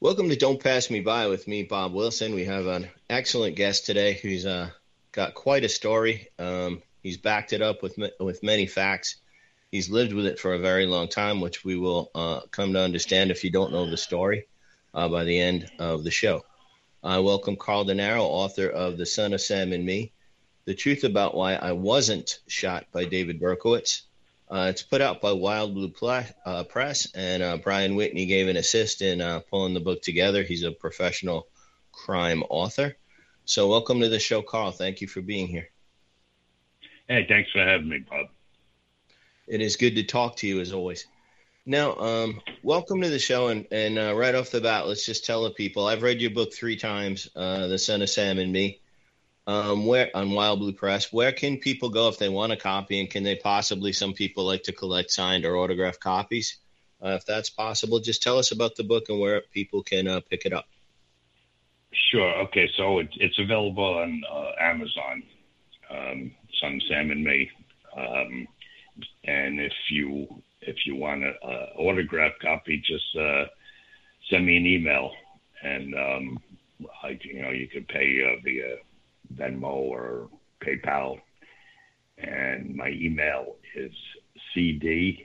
Welcome to Don't Pass Me By with me, Bob Wilson. We have an excellent guest today who's got quite a story. He's backed it up with many facts. He's lived with it for a very long time, which we will come to understand if you don't know the story by the end of the show. I welcome Carl Denaro, author of The Son of Sam and Me, The Truth About Why I Wasn't Shot by David Berkowitz. It's put out by Wild Blue Press, and Brian Whitney gave an assist in pulling the book together. He's a professional crime author. So welcome to the show, Carl. Thank you for being here. Hey, thanks for having me, Bob. It is good to talk to you, as always. Now, welcome to the show, and right off the bat, let's just tell the people, I've read your book 3 times, The Son of Sam and Me. Where on Wild Blue Press, where can people go if they want a copy, and can they possibly, some people like to collect signed or autographed copies? If that's possible, just tell us about the book and where people can pick it up. Sure. Okay. So it's available on Amazon, Son of Sam and Me. And if you want an autographed copy, just send me an email, and you could pay via Venmo or PayPal, and my email is cdx2,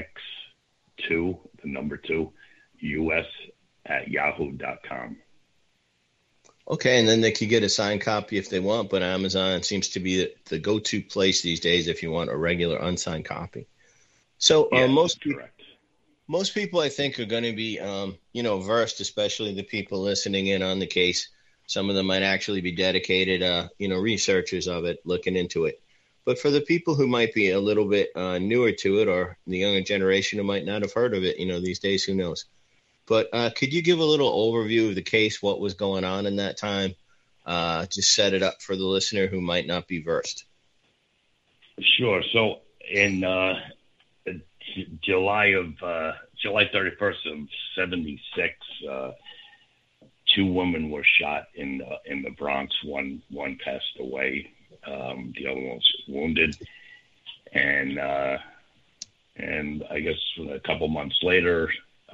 the number 2, us@yahoo.com. Okay, and then they could get a signed copy if they want, but Amazon seems to be the go-to place these days if you want a regular unsigned copy. So Yes, most people, I think, are going to be versed, especially the people listening in on the case. Some of them might actually be dedicated, researchers of it, looking into it. But for the people who might be a little bit newer to it, or the younger generation who might not have heard of it, these days, who knows? But could you give a little overview of the case, what was going on in that time? Just set it up for the listener who might not be versed. Sure. So in July 31st of 76, 2 women were shot in the Bronx. One passed away. The other one was wounded. And I guess a couple months later,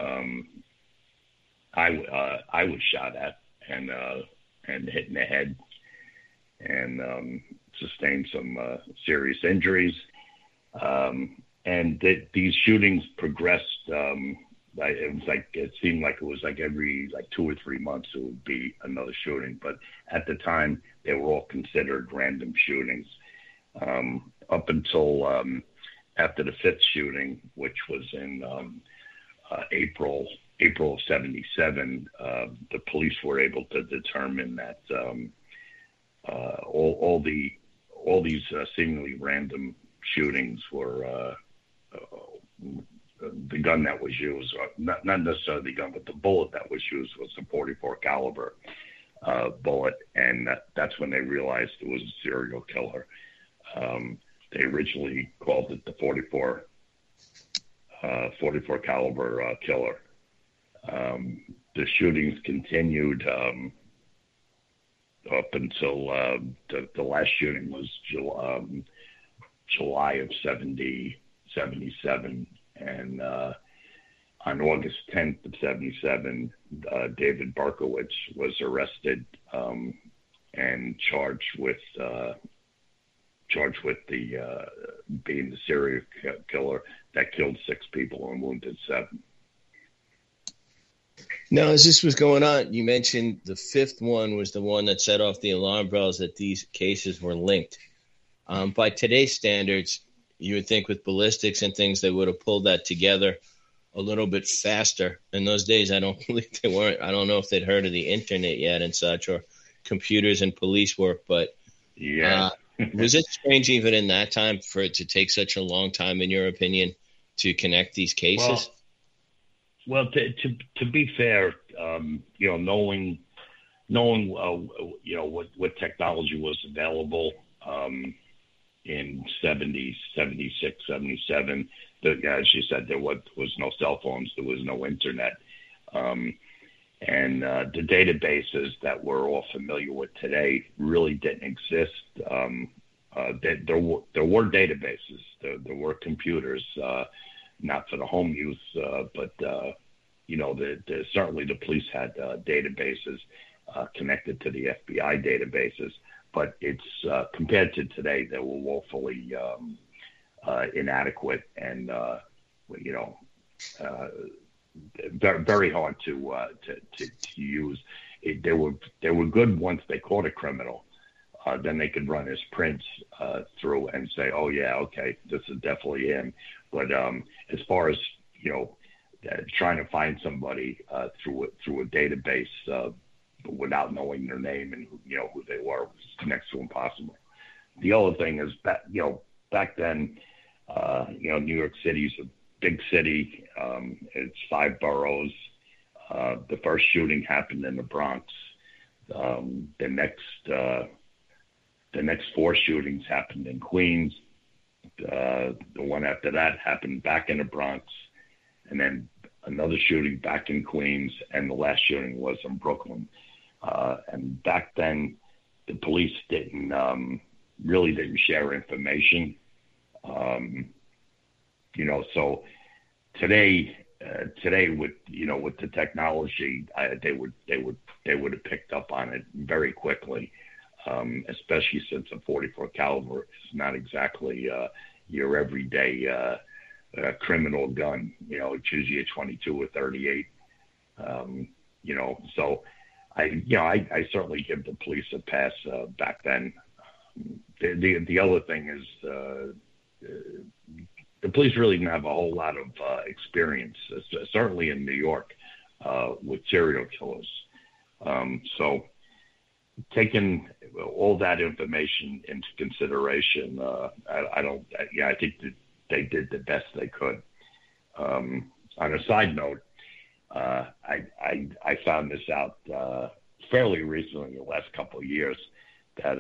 I was shot at and hit in the head and sustained some serious injuries. And these shootings progressed. It seemed like it was every 2 or 3 months it would be another shooting, but at the time they were all considered random shootings. Up until after the 5th shooting, which was in April of 77, the police were able to determine that all these seemingly random shootings were the gun that was used, or not necessarily the gun, but the bullet that was used was a .44 caliber bullet, and that's when they realized it was a serial killer. They originally called it the 44 caliber killer. The shootings continued up until the last shooting was July of 77. And on August 10th of 77, David Berkowitz was arrested and charged with being the serial killer that killed 6 people and wounded 7. Now, as this was going on, you mentioned the 5th one was the one that set off the alarm bells that these cases were linked. By today's standards, you would think with ballistics and things, they would have pulled that together a little bit faster. In those days, I don't believe they weren't. I don't know if they'd heard of the internet yet and such, or computers and police work. But was it strange even in that time for it to take such a long time, in your opinion, to connect these cases? Well, to be fair, knowing what technology was available in 70, 76, 77, as you said, there was no cell phones, there was no internet. And the databases that we're all familiar with today really didn't exist. There were databases, there were computers, not for the home use, but certainly the police had databases connected to the FBI databases, but it's compared to today, they were woefully inadequate and very, very hard to use. They were good once they caught a criminal. Then they could run his prints through and say, oh yeah, okay, this is definitely him. But as far as trying to find somebody through a database without knowing their name and who they were was next to impossible. The other thing is that back then, New York City's a big city. It's 5 boroughs. The first shooting happened in the Bronx. The next 4 shootings happened in Queens. The one after that happened back in the Bronx, and then another shooting back in Queens, and the last shooting was in Brooklyn. And back then, the police really didn't share information. So today with the technology, they would have picked up on it very quickly. Especially since a 44 caliber is not exactly your everyday criminal gun. It's usually a 22 or 38. So I certainly give the police a pass back then. The other thing is the police really didn't have a whole lot of experience, certainly in New York, with serial killers. So taking all that information into consideration, I think that they did the best they could. On a side note, I found this out fairly recently, in the last couple of years, that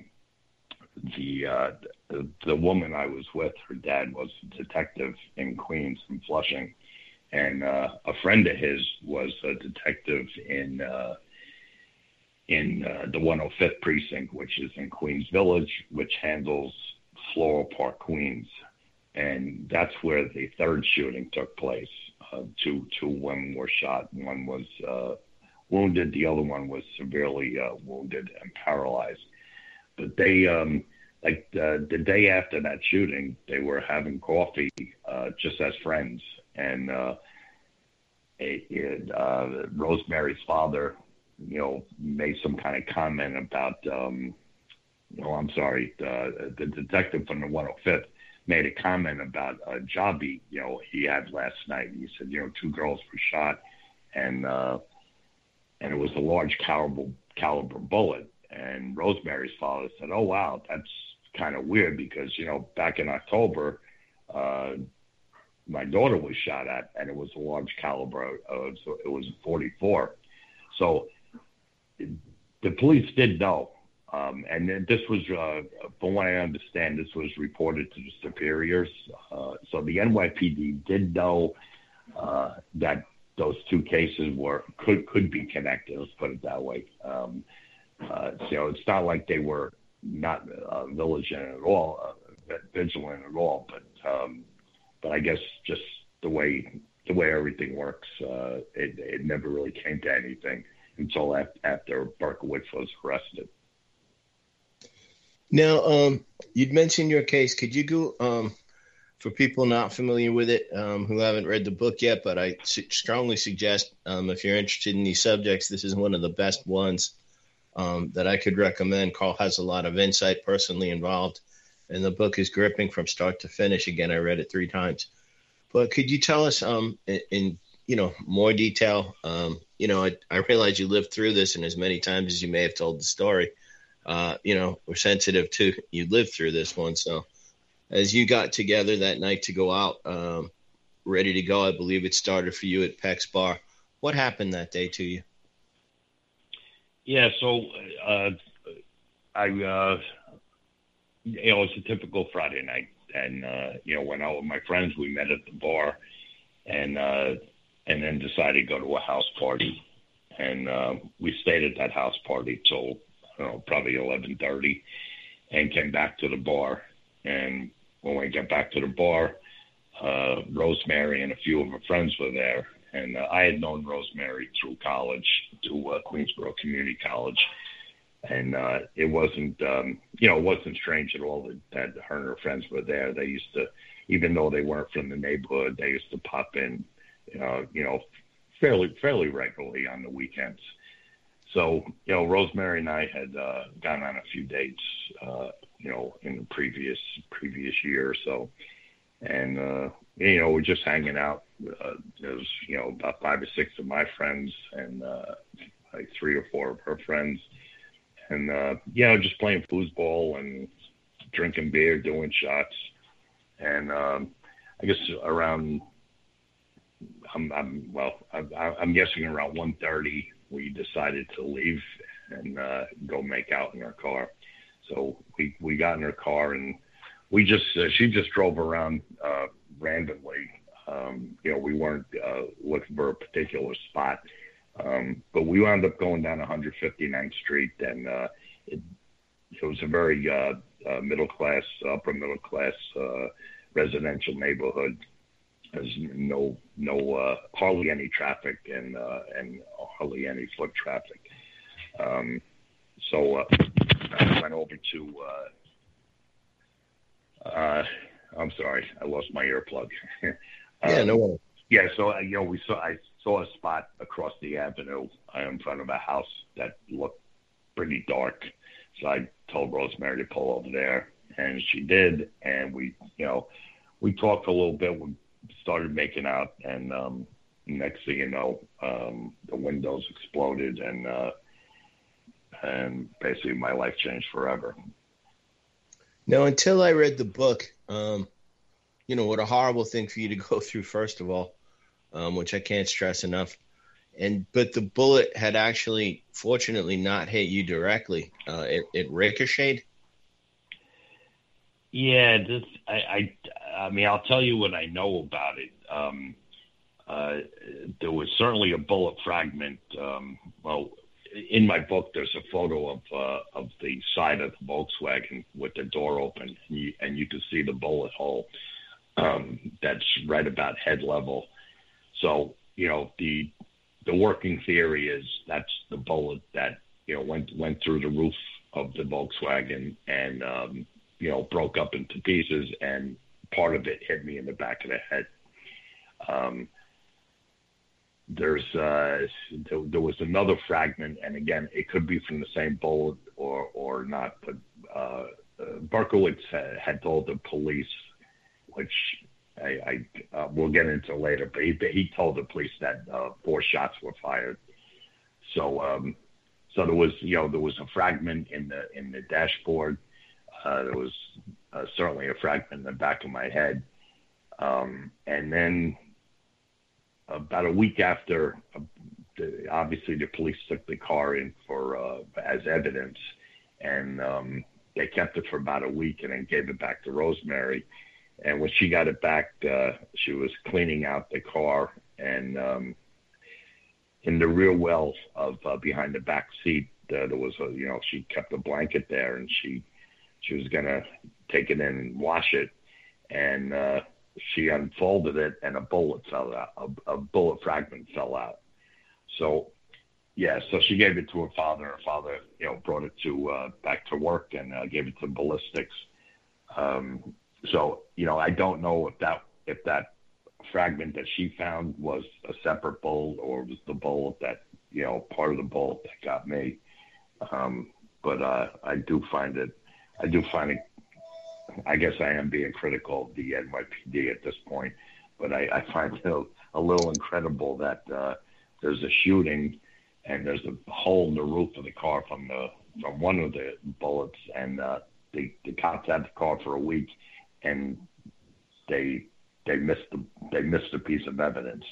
the woman I was with, her dad was a detective in Queens and Flushing, and a friend of his was a detective in the 105th precinct, which is in Queens Village, which handles Floral Park, Queens. And that's where the third shooting took place. Two women were shot. One was wounded. The other one was severely wounded and paralyzed. But they, the day after that shooting, they were having coffee just as friends. And Rosemary's father, made some kind of comment about, I'm sorry, the detective from the 105th made a comment about a job he had last night. He said, 2 girls were shot, and it was a large caliber bullet. And Rosemary's father said, oh, wow, that's kind of weird because, back in October, my daughter was shot at, and it was a large caliber. So it was a 44. So the police did know. And this was, from what I understand, this was reported to the superiors. So the NYPD did know that those 2 cases could be connected. Let's put it that way. So it's not like they were not vigilant at all. But I guess just the way everything works, it never really came to anything until after Berkowitz was arrested. Now, you'd mentioned your case. Could you go, for people not familiar with it, who haven't read the book yet, but I strongly suggest, if you're interested in these subjects, this is one of the best ones that I could recommend. Carl has a lot of insight, personally involved, and the book is gripping from start to finish. Again, I read it 3 times. But could you tell us in more detail? I realize you lived through this, and as many times as you may have told the story, we're sensitive to you lived through this one. So as you got together that night to go out, ready to go, I believe it started for you at Peck's Bar. What happened that day to you? Yeah, so it was a typical Friday night, and went out with my friends. We met at the bar, and then decided to go to a house party, and we stayed at that house party till probably 11:30, and came back to the bar. And when we got back to the bar, Rosemary and a few of her friends were there, And I had known Rosemary through college, to Queensborough Community College. And it wasn't, it wasn't strange at all that her and her friends were there. They used to, even though they weren't from the neighborhood, they used to pop in, fairly regularly on the weekends. So, Rosemary and I had gone on a few dates, in the previous year or so. And, we're just hanging out. There was, about 5 or 6 of my friends and like 3 or 4 of her friends. And, just playing foosball and drinking beer, doing shots. And I guess around, I'm guessing around 1:30, we decided to leave and go make out in our car. So we got in her car and she just drove around randomly. We weren't looking for a particular spot. But we wound up going down 159th Street, and it was a very upper middle class residential neighborhood. There's no hardly any traffic and hardly any foot traffic. So I went over to. I'm sorry, I lost my earplug. Yeah, no worries. Yeah, so I saw a spot across the avenue in front of a house that looked pretty dark. So I told Rosemary to pull over there, and she did. And we talked a little bit. We started making out, and next thing you know, the windows exploded, and basically my life changed forever. No, until I read the book, what a horrible thing for you to go through, first of all, which I can't stress enough. But the bullet had actually, fortunately, not hit you directly. It ricocheted. Yeah, I mean, I'll tell you what I know about it. There was certainly a bullet fragment. In my book, there's a photo of the side of the Volkswagen with the door open, and you can see the bullet hole that's right about head level. So, the working theory is that's the bullet that, went through the roof of the Volkswagen and, broke up into pieces, and part of it hit me in the back of the head. There was another fragment, and again, it could be from the same bullet or not, but Berkowitz had told the police, which I we'll get into later, but he told the police that 4 shots were fired. So there was a fragment in the dashboard. There was certainly a fragment in the back of my head, and then about a week after, obviously the police took the car in for as evidence, and they kept it for about a week and then gave it back to Rosemary. And when she got it back, she was cleaning out the car, and in the rear well of behind the back seat, there was she kept a blanket there, and she was gonna take it in and wash it, and she unfolded it, and a bullet fell out. A bullet fragment fell out. So, yeah. So she gave it to her father. Her father, brought it back to work and gave it to ballistics. So, I don't know if that fragment that she found was a separate bullet or was the bullet that, part of the bullet that got me. But I do find it. I guess I am being critical of the NYPD at this point, but I find it a little incredible that there's a shooting and there's a hole in the roof of the car from one of the bullets, and the cops had the car for a week, and they missed a piece of evidence.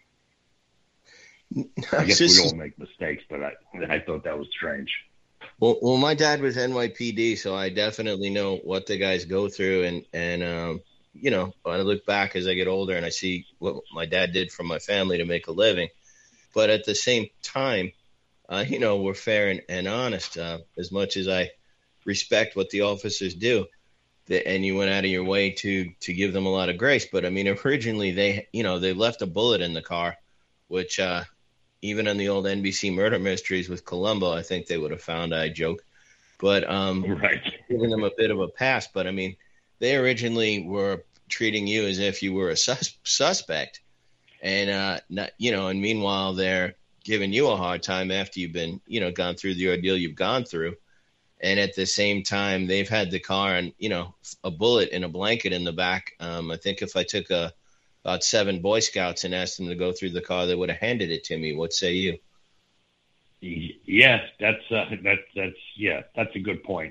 I guess we all make mistakes, but I thought that was strange. Well, my dad was NYPD, so I definitely know what the guys go through, and when I look back as I get older and I see what my dad did for my family to make a living, but at the same time, we're fair and honest. As much as I respect what the officers do, and you went out of your way to give them a lot of grace, but I mean, originally they left a bullet in the car, which even on the old NBC murder mysteries with Columbo, I think they would have found. I joke, but Right. giving them a bit of a pass. But I mean, they originally were treating you as if you were a suspect, and not, and meanwhile they're giving you a hard time after you've been, gone through the ordeal you've gone through. And at the same time, they've had the car and, a bullet and a blanket in the back. I think if I took about 7 Boy Scouts and asked them to go through the car, they would have handed it to me. What say you? Yeah, that's a good point.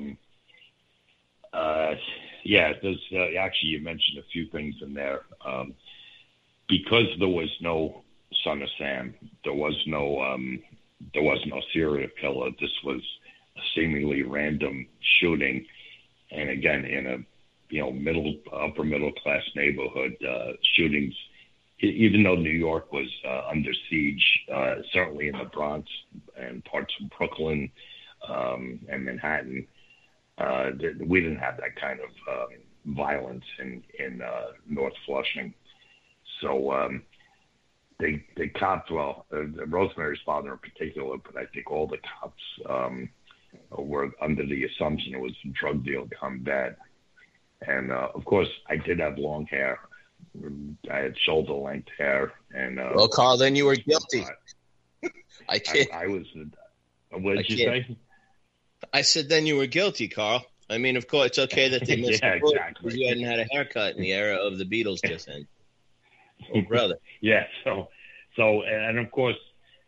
There's actually, you mentioned a few things in there. Because there was no Son of Sam, there was no serial killer. This was a seemingly random shooting, and again, in a upper middle class neighborhood, shootings. Even though New York was under siege, certainly in the Bronx and parts of Brooklyn and Manhattan, we didn't have that kind of violence in North Flushing. So the cops, Rosemary's father in particular, but I think all the cops were under the assumption it was a drug deal gone bad. And of course, I did have long hair. I had shoulder-length hair. And well, Carl, then you were guilty. I kid. I was. What did you say? I said then you were guilty, Carl. I mean, of course, it's okay that they missed the bullet because you hadn't had a haircut in the era of the Beatles just then. Oh, brother. Yeah. So, and of course,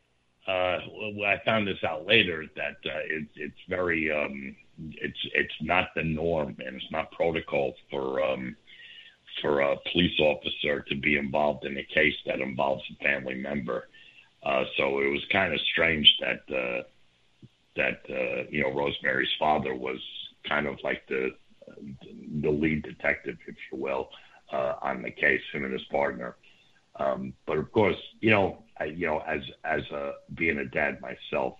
I found this out later that it's very it's not the norm and it's not protocol for a police officer to be involved in a case that involves a family member. So it was kind of strange that Rosemary's father was kind of like the lead detective, if you will, on the case, him and his partner. But of course, as being a dad myself,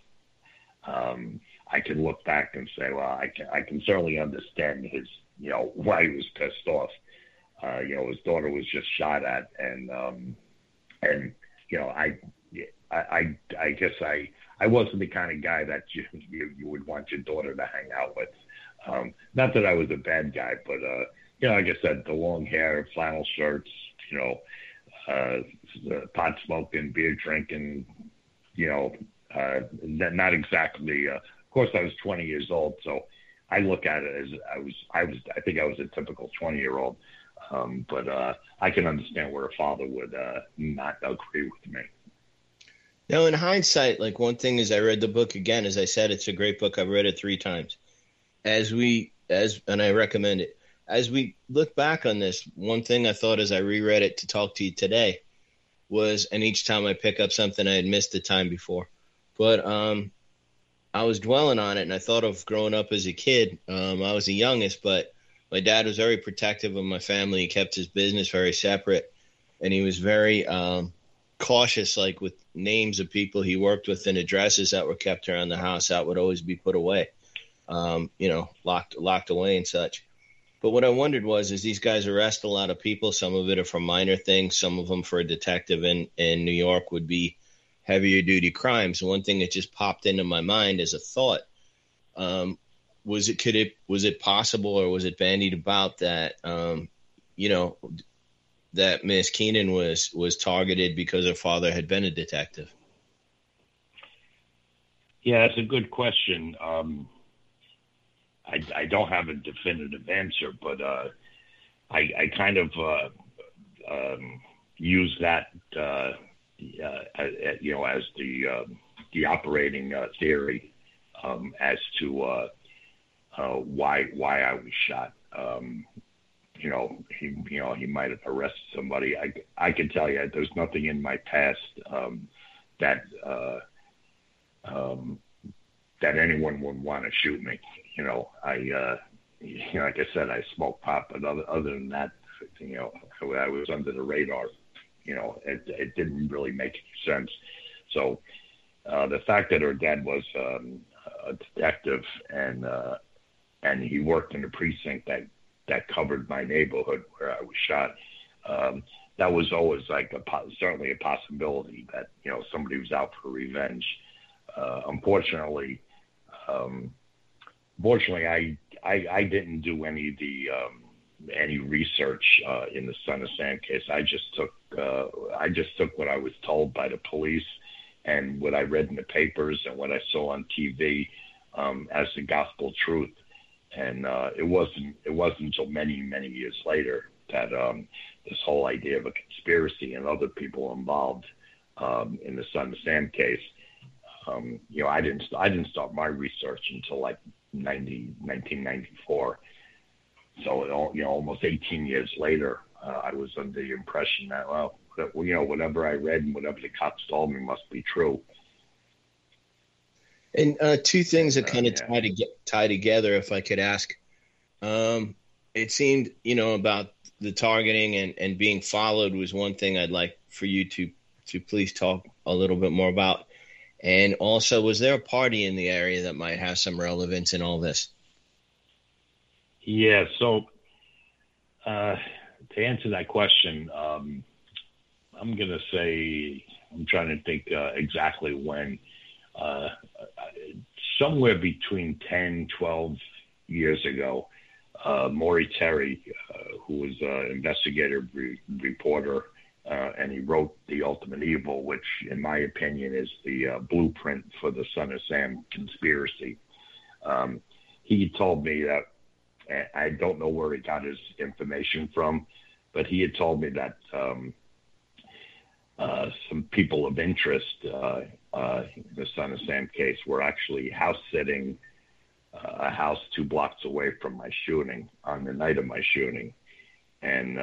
I can look back and say, well, I can certainly understand his, why he was pissed off. His daughter was just shot at, and I guess I wasn't the kind of guy that you would want your daughter to hang out with. Not that I was a bad guy, but like I said, the long hair, flannel shirts, the pot smoking, beer drinking, not exactly. Of course, I was 20 years old, so I look at it as I think I was a typical 20-year-old. But I can understand where a father would not agree with me. Now, in hindsight, like one thing is I read the book again. As I said, it's a great book. I've read it 3 times. And I recommend it. As we look back on this, one thing I thought as I reread it to talk to you today was, and each time I pick up something I had missed the time before, but I was dwelling on it, and I thought of growing up as a kid. I was the youngest, but my dad was very protective of my family. He kept his business very separate, and he was very cautious, like with names of people he worked with and addresses that were kept around the house that would always be put away, locked away and such. But what I wondered was, as these guys arrest a lot of people, some of it are for minor things, some of them for a detective in New York would be heavier duty crimes. And one thing that just popped into my mind as a thought, was it possible, or was it bandied about that, that Miss Keenan was targeted because her father had been a detective? Yeah, that's a good question. I don't have a definitive answer, but I kind of use that as the operating theory as to why I was shot. He might have arrested somebody. I can tell you, there's nothing in my past that anyone would want to shoot me. Like I said, I smoke pot, but other than that, I was under the radar. It didn't really make any sense. So the fact that her dad was a detective and he worked in a precinct that covered my neighborhood where I was shot, that was always like certainly a possibility that, somebody was out for revenge. Unfortunately, I didn't do any of the any research in the Son of Sam case. I just took what I was told by the police and what I read in the papers and what I saw on TV as the gospel truth. And it wasn't until many, many years later that this whole idea of a conspiracy and other people involved in the Son of Sam case. I didn't start my research until like 1994. So almost 18 years later, I was under the impression that whatever I read and whatever the cops told me must be true. And two things that kind of tie together, if I could ask. It seemed, about the targeting and being followed was one thing I'd like for you to please talk a little bit more about. And also, was there a party in the area that might have some relevance in all this? Yeah, so to answer that question, I'm going to say, I'm trying to think exactly when, somewhere between 10, 12 years ago, Maury Terry, who was an investigative reporter, and he wrote The Ultimate Evil, which in my opinion is the blueprint for the Son of Sam conspiracy. He told me that, I don't know where he got his information from, but he had told me that some people of interest in the Son of Sam case were actually house sitting a house 2 blocks away from my shooting on the night of my shooting. And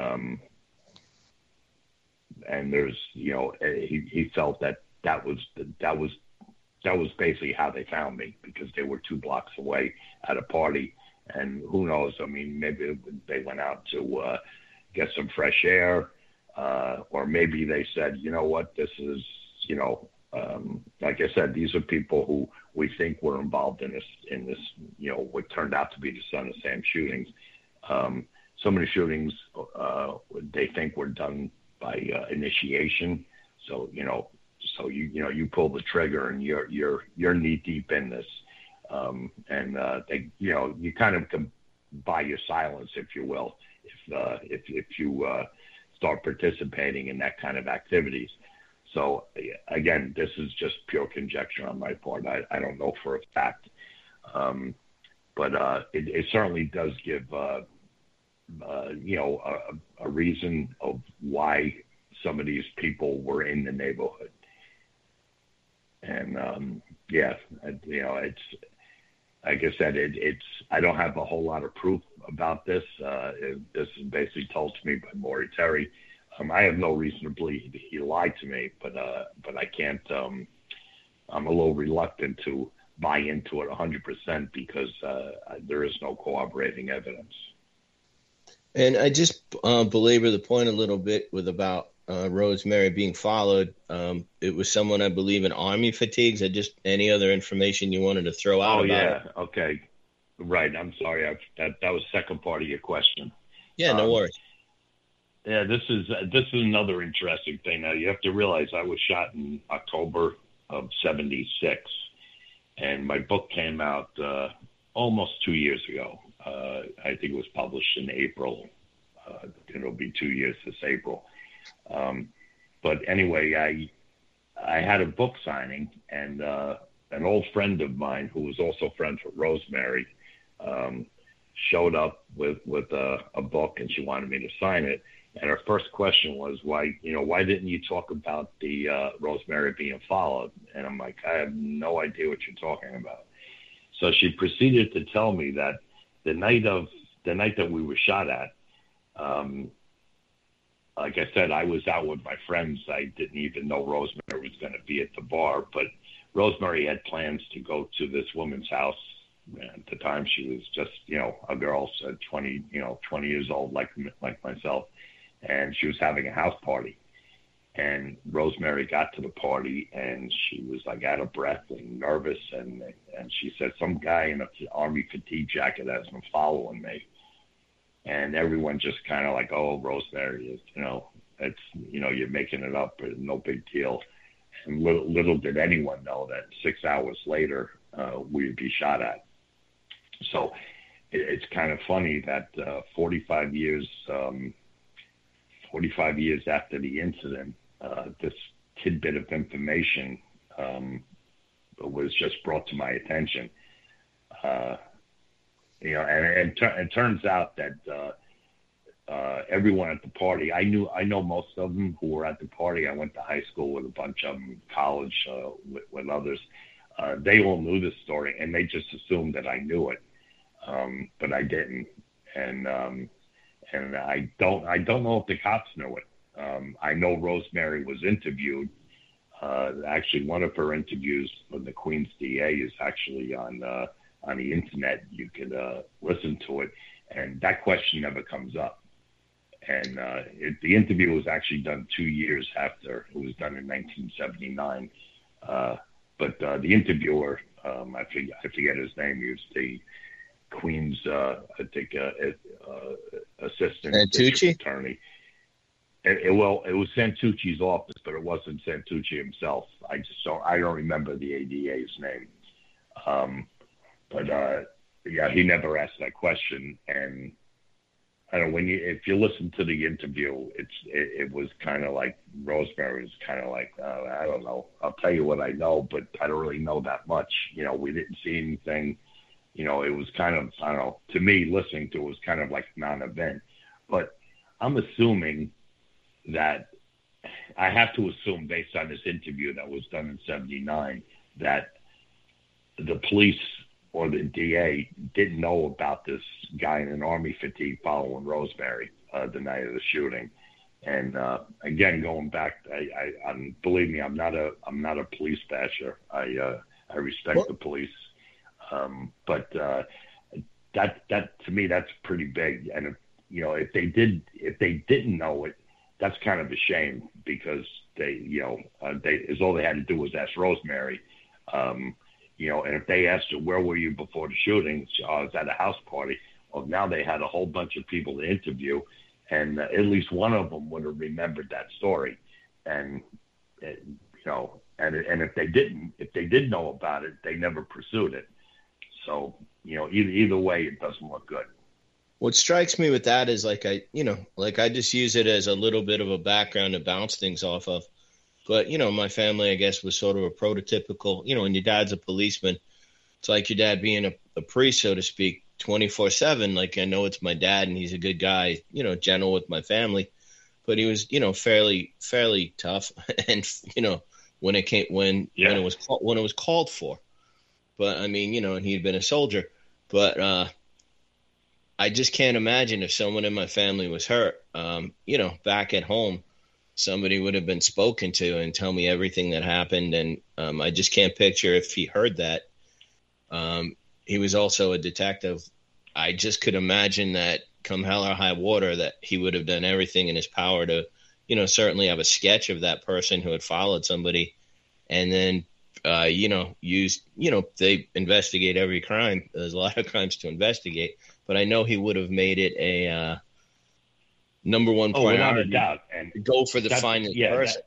there's, he felt that was basically how they found me, because they were 2 blocks away at a party. And who knows? I mean, maybe they went out to get some fresh air, or maybe they said, you know what, this is, like I said, these are people who we think were involved in this, what turned out to be the Son of Sam shootings. Some of the shootings they think were done by initiation. So you pull the trigger and you're knee deep in this. They, you kind of can buy your silence, if you will, if you start participating in that kind of activities. So again, this is just pure conjecture on my part. I don't know for a fact, but it certainly does give a reason of why some of these people were in the neighborhood. And it's like I said, I don't have a whole lot of proof about this. This is basically told to me by Maury Terry. I have no reason to believe he lied to me, but I can't. I'm a little reluctant to buy into it 100% because there is no corroborating evidence. And I just belabor the point a little bit with about Rosemary being followed. It was someone, I believe, in Army fatigues. Any other information you wanted to throw out? Oh, yeah. Okay. Right. I'm sorry. That was the second part of your question. Yeah, no worries. Yeah, this is another interesting thing. Now, you have to realize I was shot in October of 76, and my book came out almost 2 years ago. I think it was published in April. It'll be 2 years this April. But anyway, I had a book signing, and an old friend of mine who was also friends with Rosemary showed up with a book, and she wanted me to sign it. And her first question was, why didn't you talk about the Rosemary being followed? And I'm like, I have no idea what you're talking about. So she proceeded to tell me that the night that we were shot at, like I said, I was out with my friends. I didn't even know Rosemary was going to be at the bar, but Rosemary had plans to go to this woman's house. At the time, she was just, a girl, 20 years old, like myself, and she was having a house party. And Rosemary got to the party, and she was like out of breath and nervous, and she said, some guy in an Army fatigue jacket has been following me. And everyone just kind of like, oh, Rosemary is, It's, you're making it up, but no big deal. And little did anyone know that 6 hours later, we'd be shot at. So it's kind of funny that 45 years after the incident, this tidbit of information was just brought to my attention. And it turns out that everyone at the party, I know most of them who were at the party. I went to high school with a bunch of them, college with others. They all knew this story, and they just assumed that I knew it, but I didn't. And I don't know if the cops knew it. I know Rosemary was interviewed. Actually, one of her interviews with the Queens DA is actually on the internet. You could listen to it, and that question never comes up. And the interview was actually done 2 years after. It was done in 1979. But the interviewer, I forget his name. He was the Queens, assistant district attorney. It was Santucci's office, but it wasn't Santucci himself. I don't remember the ADA's name. He never asked that question. And I don't know, if you listen to the interview, it was kind of like Rosemary was kind of like, I don't know. I'll tell you what I know, but I don't really know that much. We didn't see anything. It was kind of, I don't know, to me, listening to it was kind of like a non-event. But I'm assuming that I have to assume, based on this interview that was done in 79, that the police or the DA didn't know about this guy in an army fatigue following Rosemary the night of the shooting. And again, going back, believe me, I'm not a police basher. I respect the police, but that to me, that's pretty big. And if they didn't know it, that's kind of a shame, because all they had to do was ask Rosemary. And if they asked her, where were you before the shooting? I was at a house party. Well, now they had a whole bunch of people to interview, and at least one of them would have remembered that story. And, and if they did know about it, they never pursued it. So, either way, it doesn't look good. What strikes me with that is I just use it as a little bit of a background to bounce things off of. But, my family, I guess, was sort of a prototypical, when your dad's a policeman, it's like your dad being a priest, so to speak, 24/7. Like, I know it's my dad and he's a good guy, gentle with my family, but he was, fairly tough. And, when it was called for, but I mean, and he'd been a soldier, but, I just can't imagine if someone in my family was hurt, back at home, somebody would have been spoken to and tell me everything that happened. And I just can't picture if he heard that. He was also a detective. I just could imagine that come hell or high water, that he would have done everything in his power to, certainly have a sketch of that person who had followed somebody, and then, they investigate every crime. There's a lot of crimes to investigate, but I know he would have made it a number one priority. Without a doubt. And go for the finest person.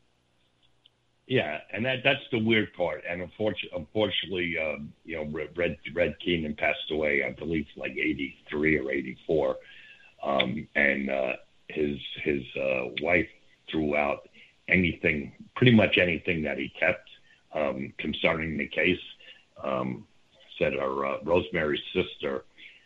And that's the weird part. And unfortunately, Red Keenan passed away, I believe, like 83 or 84. And his wife threw out pretty much anything that he kept concerning the case. Said our Rosemary's sister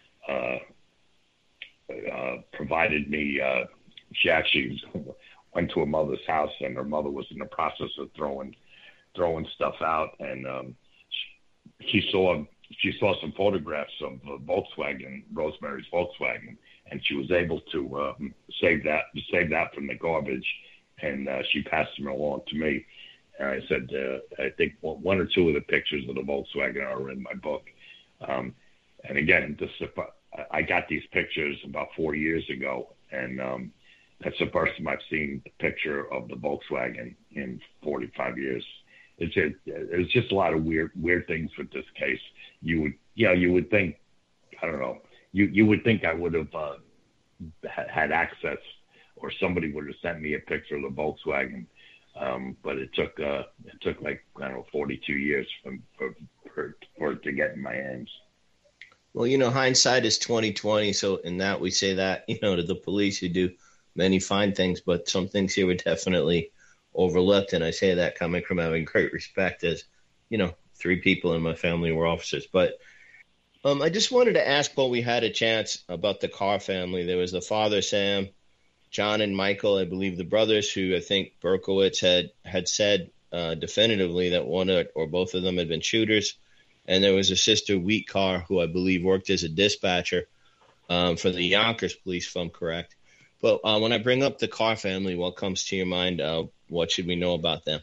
provided me. She actually went to her mother's house, and her mother was in the process of throwing stuff out, and she saw some photographs of Rosemary's Volkswagen, and she was able to save that from the garbage, and she passed them along to me. And I said, I think one or two of the pictures of the Volkswagen are in my book. And again, I got these pictures about 4 years ago, and that's the first time I've seen a picture of the Volkswagen in 45 years. It's just a lot of weird things with this case. You would think, I don't know, you would think I would have had access or somebody would have sent me a picture of the Volkswagen. But it took like, I don't know, 42 years for it to get in my hands. Well, hindsight is 20/20. So in that we say that, to the police who do many fine things, but some things here were definitely overlooked. And I say that coming from having great respect, as, 3 people in my family were officers. But I just wanted to ask, while we had a chance, about the Carr family. There was the father, Sam, John and Michael, I believe the brothers, who I think Berkowitz had said definitively that one or both of them had been shooters. And there was a sister, Wheat Carr, who I believe worked as a dispatcher for the Yonkers police, if I'm correct. But when I bring up the Carr family, what comes to your mind? What should we know about them?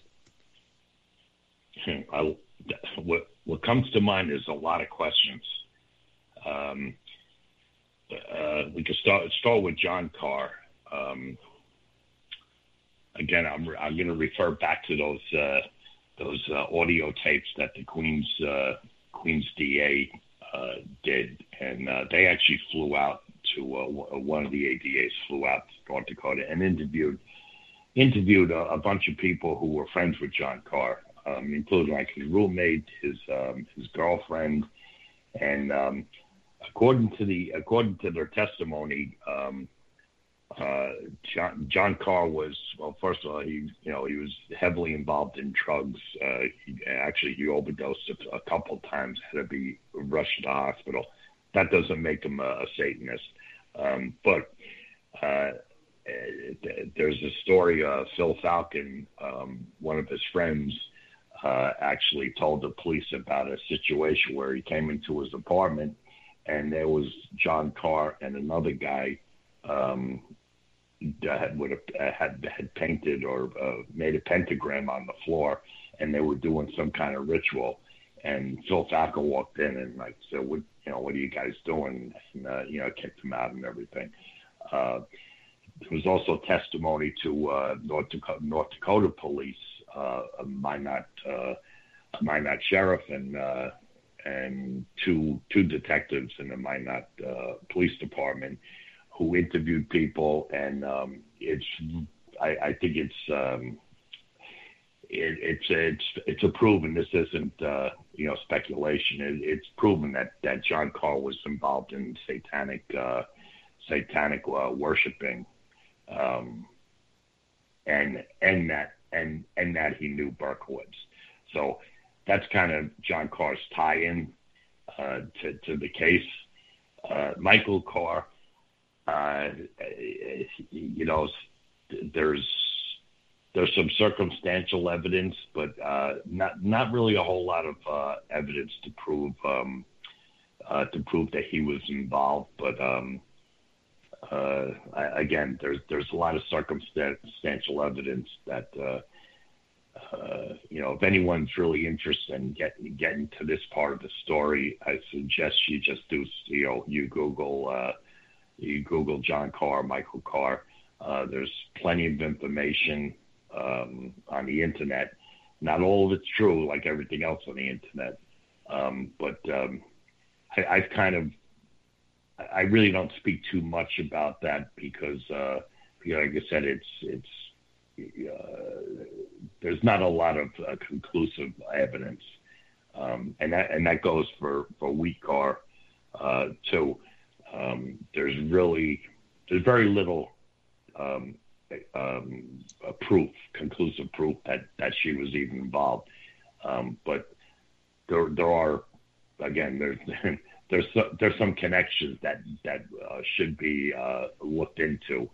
What comes to mind is a lot of questions. We could start with John Carr. Again, I'm going to refer back to those audio tapes that the Queens DA did, and they actually flew out to one of the ADAs flew out to North Dakota and interviewed a bunch of people who were friends with John Carr, including like his roommate, his girlfriend, and according to their testimony, John Carr was, well, first of all, he was heavily involved in drugs. He overdosed a couple of times, had to be rushed to the hospital. That doesn't make him a Satanist. But there's a story, Phil Falcon, one of his friends, actually told the police about a situation where he came into his apartment and there was John Carr and another guy that had painted or made a pentagram on the floor, and they were doing some kind of ritual. And Phil Falcon walked in and said, "What are you guys doing?" And kicked him out and everything. There was also testimony to North Dakota police, a Minot sheriff and two detectives in the Minot police department who interviewed people, and I think it's a proven. This isn't speculation. It's proven that John Carr was involved in satanic worshiping, and that he knew Berkowitz. So that's kind of John Carr's tie-in to the case. Michael Carr, there's some circumstantial evidence, but not really a whole lot of evidence to prove that he was involved. But again, there's a lot of circumstantial evidence that if anyone's really interested in getting to this part of the story, I suggest you just do you Google John Carr, Michael Carr. There's plenty of information on the internet. Not all of it's true, like everything else on the internet. But I really don't speak too much about that because like I said, it's there's not a lot of conclusive evidence, and that goes for Wheat Carr too. There's very little conclusive proof that she was even involved. But there are, again, there's some connections that should be looked into.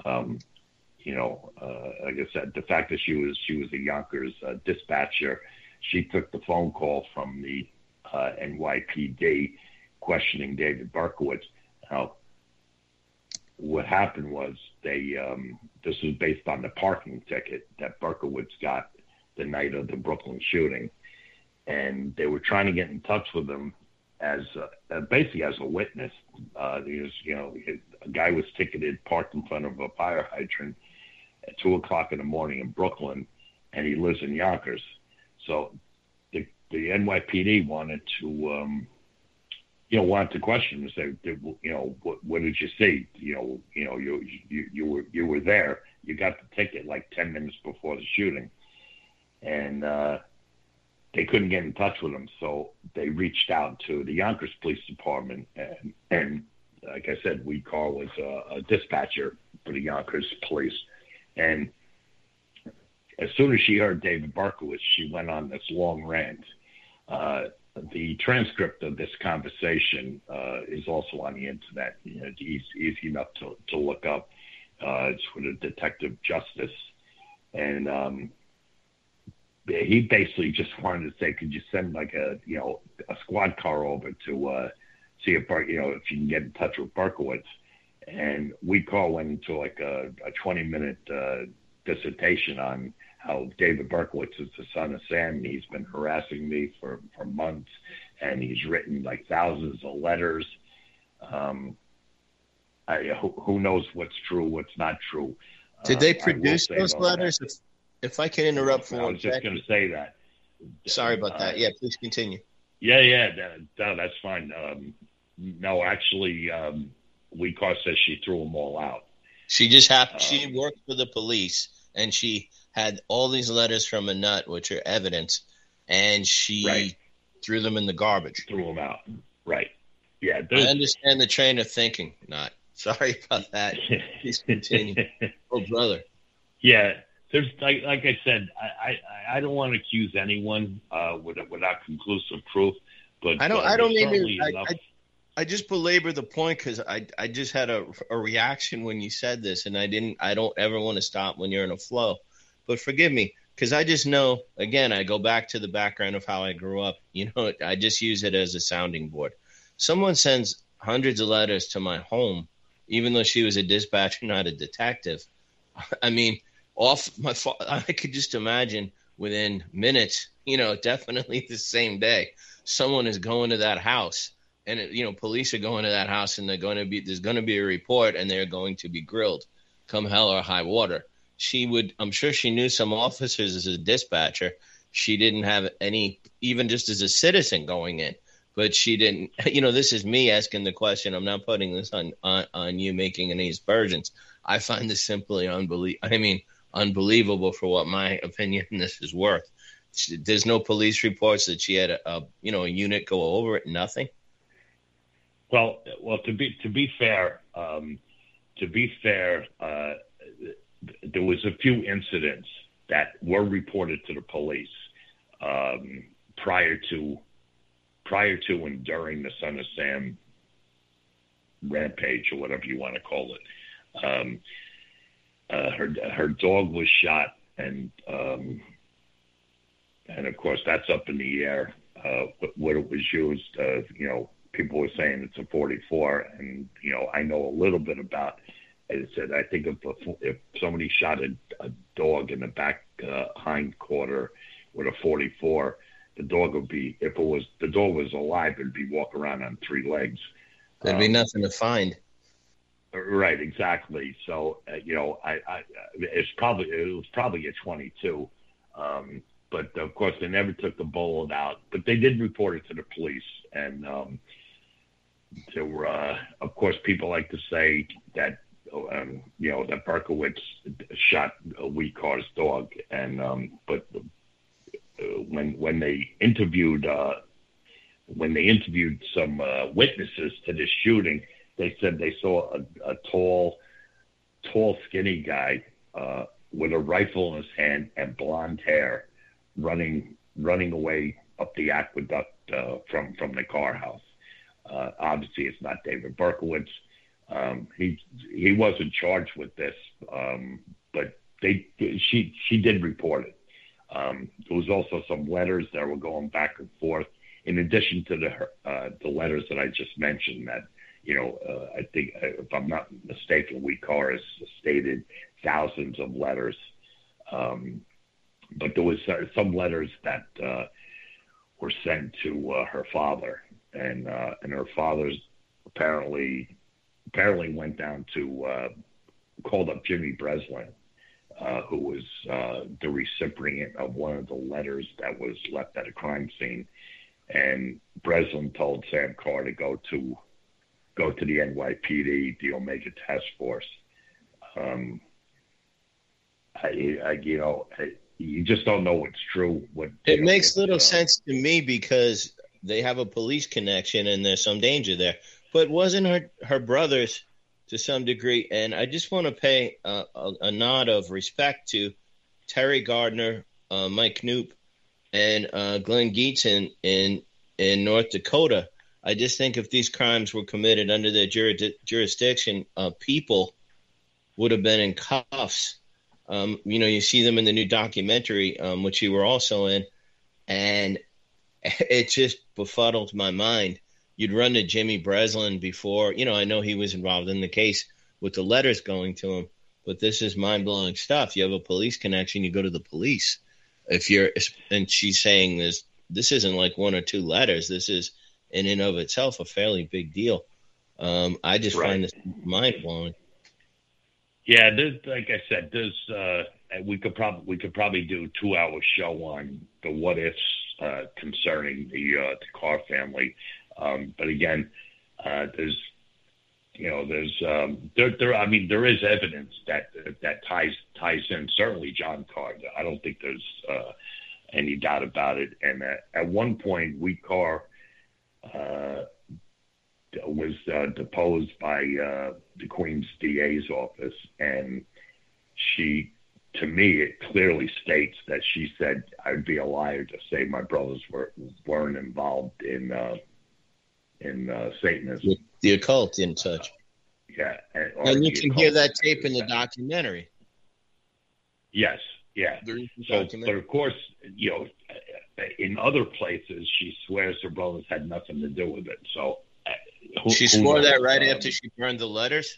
Like I said, the fact that she was a Yonkers dispatcher, she took the phone call from the NYPD questioning David Berkowitz. Now, what happened was this was based on the parking ticket that Berkowitz got the night of the Brooklyn shooting, and they were trying to get in touch with him as basically as a witness. He was, a guy was ticketed, parked in front of a fire hydrant at 2:00 in the morning in Brooklyn, and he lives in Yonkers. So the NYPD wanted to, wanted to question him and say, what did you see? You were there. You got the ticket like 10 minutes before the shooting, and they couldn't get in touch with him. So they reached out to the Yonkers Police Department, and like I said, Carl was a dispatcher for the Yonkers Police, and as soon as she heard David Berkowitz, she went on this long rant. The transcript of this conversation is also on the internet. It's easy enough to look up. It's with a Detective Justice. And he basically just wanted to say, could you send like a squad car over to see if you can get in touch with Berkowitz? And Carl went into like a 20-minute dissertation on how David Berkowitz is the son of Sam. He's been harassing me for months, and he's written like thousands of letters. Who knows what's true, what's not true. Did they produce those letters? If I can interrupt for I was just going to say that. Sorry about that. Yeah, please continue. Yeah, that's fine. No, actually, Carl says she threw them all out. She she worked for the police, and she had all these letters from a nut, which are evidence, and she threw them in the garbage. Threw them out. Right. Yeah. I understand the train of thinking. Not sorry about that. Please continue. Oh, brother. Yeah. There's like I said, I don't want to accuse anyone without conclusive proof, but I don't mean to. I just belabor the point because I just had a reaction when you said this, and I don't ever want to stop when you're in a flow. But forgive me, because I just know, again, I go back to the background of how I grew up. I just use it as a sounding board. Someone sends hundreds of letters to my home, even though she was a dispatcher, not a detective. I mean, I could just imagine within minutes, definitely the same day, someone is going to that house. And police are going to that house, and there's going to be a report, and they're going to be grilled, come hell or high water. I'm sure she knew some officers as a dispatcher. She didn't have any, even just as a citizen going in, but she didn't. This is me asking the question. I'm not putting this on you making any aspersions. I find this simply unbelievable for what my opinion this is worth. There's no police reports that she had a unit go over it. Nothing. Well, to be fair, there was a few incidents that were reported to the police prior to and during the Son of Sam rampage, or whatever you want to call it. Her dog was shot, and of course that's up in the air. What it was used, people were saying it's a 44, and I know a little bit about. As I said, I think if somebody shot a dog in the back hind quarter with a 44, the dog would be, if the dog was alive, it'd be walking around on three legs. There'd be nothing to find. Right, exactly. So it was probably a 22, but of course they never took the bullet out. But they did report it to the police, and there were, of course, people like to say that. That Berkowitz shot Car's dog, and but when they interviewed some witnesses to this shooting, they said they saw a tall, skinny guy with a rifle in his hand and blonde hair running away up the aqueduct from the car house. Obviously, it's not David Berkowitz. He wasn't charged with this, but she did report it. There was also some letters that were going back and forth, in addition to the letters that I just mentioned. That I think, if I'm not mistaken, Carl has stated thousands of letters, but there was some letters that were sent to her father, and her father's apparently went down to called up Jimmy Breslin, who was the recipient of one of the letters that was left at a crime scene, and Breslin told Sam Carr to go to the NYPD, the Omega Task Force. You just don't know what's true. It makes little sense to me because they have a police connection and there's some danger there. But wasn't her brothers to some degree? And I just want to pay a nod of respect to Terry Gardner, Mike Knoop, and Glenn Geetson in North Dakota. I just think if these crimes were committed under their jurisdiction, people would have been in cuffs. You see them in the new documentary, which you were also in, and it just befuddled my mind. You'd run to Jimmy Breslin before, I know he was involved in the case with the letters going to him, but this is mind-blowing stuff. You have a police connection, you go to the police. And she's saying this isn't like one or two letters. This is in and of itself a fairly big deal. I just find this mind-blowing. Yeah, like I said, we could probably do a 2-hour show on the what ifs concerning the Carr family. But again, there is evidence that ties in certainly John Carr. I don't think there's any doubt about it. And at one point, Wheat Carr was deposed by the Queen's DA's office, and to me, it clearly states that she said, "I'd be a liar to say my brothers weren't involved in Satanism, the occult, and such." Yeah, and you can hear that tape in the documentary. Yes, yeah. But of course, in other places, she swears her brothers had nothing to do with it. So she swore that right after she burned the letters.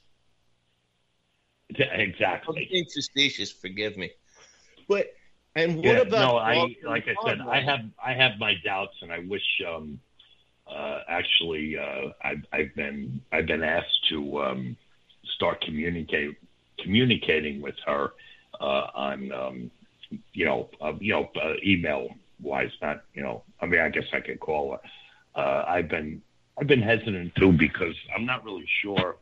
Exactly. I'm being facetious. Forgive me. But what about? No, like I said, I have my doubts, and I wish. I've been asked to start communicating with her on email wise. Not I guess I could call her. I've been hesitant too because I'm not really sure.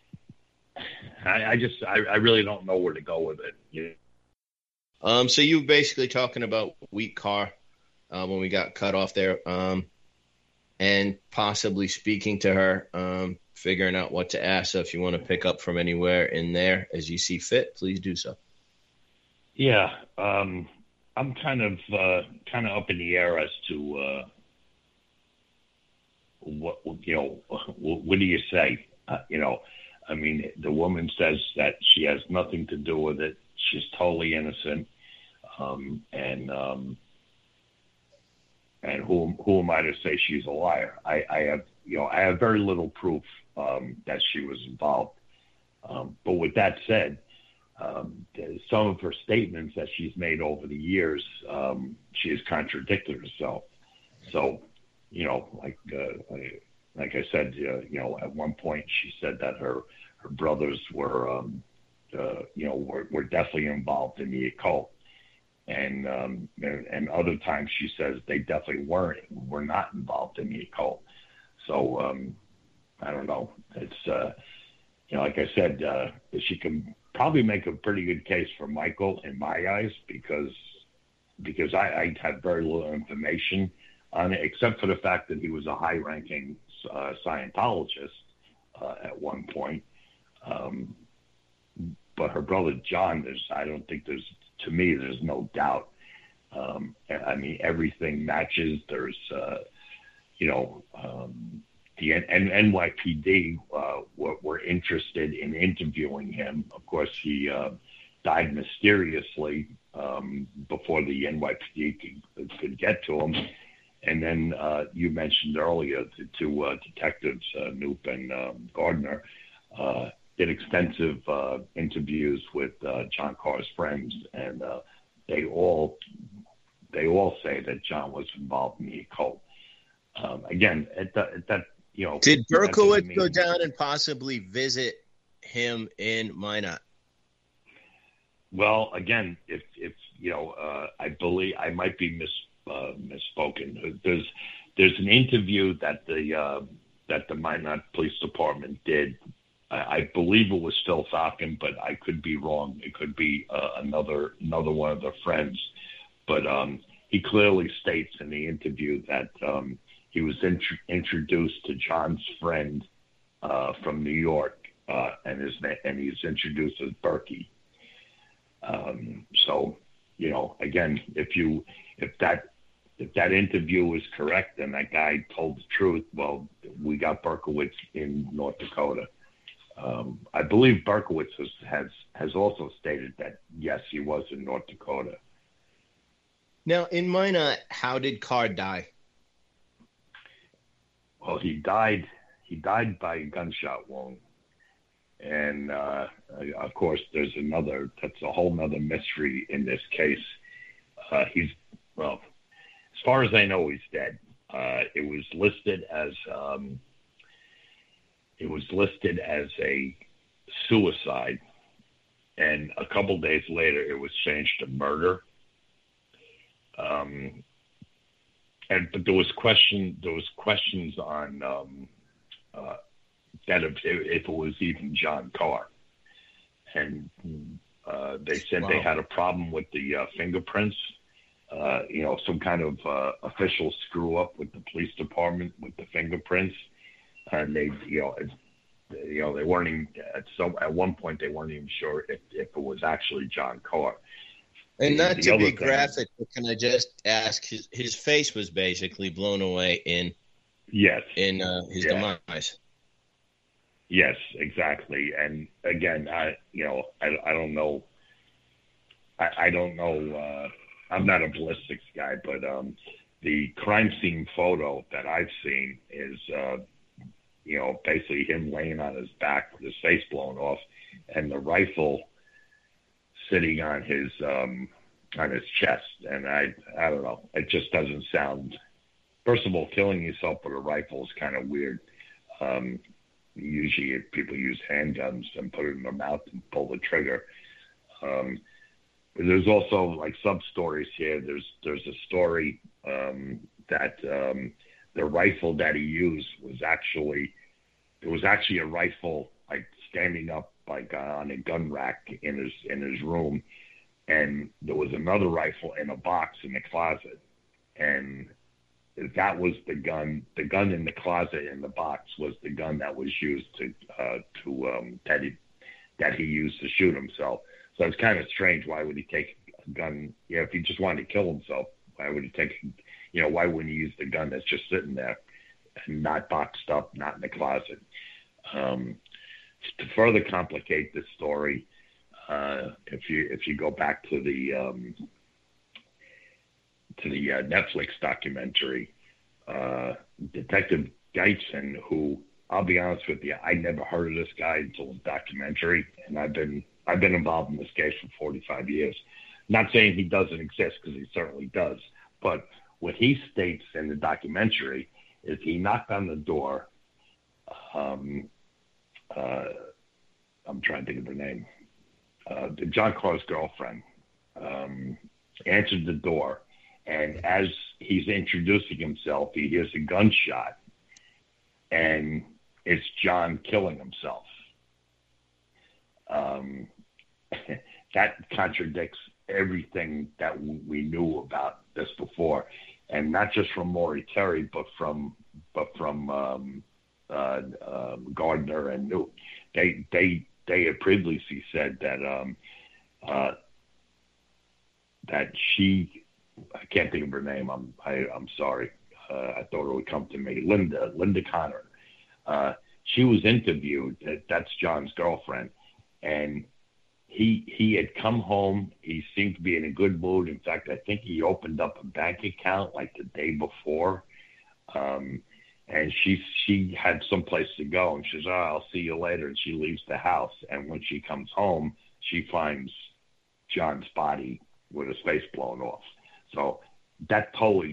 I really don't know where to go with it. So you were basically talking about Wheat Carr when we got cut off there, and possibly speaking to her, figuring out what to ask. So if you want to pick up from anywhere in there as you see fit, please do so. Yeah, I'm kind of up in the air as to what do you say? I mean, the woman says that she has nothing to do with it. She's totally innocent. And who am I to say she's a liar? I have very little proof that she was involved. But with that said, some of her statements that she's made over the years, she has contradicted herself. So, like I said, at one point she said that her brothers were definitely involved in the occult, and other times she says they definitely were not involved in the occult. So I don't know. It's like I said, she can probably make a pretty good case for Michael in my eyes because I have very little information on it, except for the fact that he was a high-ranking Scientologist at one point. But her brother John, to me, there's no doubt. I mean, everything matches. There's, the NYPD were interested in interviewing him. Of course, he died mysteriously before the NYPD could get to him. And then you mentioned earlier the two detectives, Knoop and Gardner, did extensive interviews with John Carr's friends, and they all say that John was involved in the occult. Again, did Berkowitz go down and possibly visit him in Minot? Well, again, if I believe I might be misspoken. there's an interview that the Minot Police Department did. I believe it was Phil Falcon, but I could be wrong. It could be another one of their friends. But he clearly states in the interview that he was introduced to John's friend from New York, and he's introduced as Berkey. So, again, if that interview is correct and that guy told the truth, well, we got Berkowitz in North Dakota. I believe Berkowitz has also stated that, yes, he was in North Dakota. Now, in Minot, how did Carr die? Well, he died by a gunshot wound. And, of course, that's a whole nother mystery in this case. As far as I know, he's dead. It was listed as a suicide, and a couple days later, it was changed to murder. But there was questions on that if it was even John Carr, and they said they had a problem with the fingerprints. Some kind of official screw up with the police department with the fingerprints, and they weren't even at one point they weren't even sure if it was actually John Carr. And not to be graphic, but can I just ask? His face was basically blown away in his demise. Yes, exactly. And again, I don't know. I don't know. I'm not a ballistics guy, but the crime scene photo that I've seen is, basically him laying on his back with his face blown off, and the rifle sitting on his chest. And I don't know. It just doesn't sound. First of all, killing yourself with a rifle is kind of weird. Usually, people use handguns and put it in their mouth and pull the trigger. There's also like sub stories here. There's a story that the rifle that he used was actually a rifle like standing up like on a gun rack in his room, and there was another rifle in a box in the closet, and that was the gun. The gun in the closet in the box was the gun that was used that he used to shoot himself. So it's kind of strange. Why would he take a gun? If he just wanted to kill himself, why would he take? Why wouldn't he use the gun that's just sitting there and not boxed up, not in the closet? To further complicate this story, if you go back to the Netflix documentary, Detective Geitzen, who I'll be honest with you, I never heard of this guy until the documentary, and I've been involved in this case for 45 years. Not saying he doesn't exist, because he certainly does, but what he states in the documentary is he knocked on the door. I'm trying to think of her name. John Carr's girlfriend answered the door, and as he's introducing himself, he hears a gunshot, and it's John killing himself. That contradicts everything that we knew about this before, and not just from Maury Terry, but from Gardner and Newt. They had previously said that that she, I can't think of her name. I'm sorry. I thought it would come to me. Linda Connor. She was interviewed. That's John's girlfriend, and he had come home. He seemed to be in a good mood. In fact, I think he opened up a bank account like the day before. And she had someplace to go, and she says, I'll see you later. And she leaves the house. And when she comes home, she finds John's body with his face blown off. So that totally,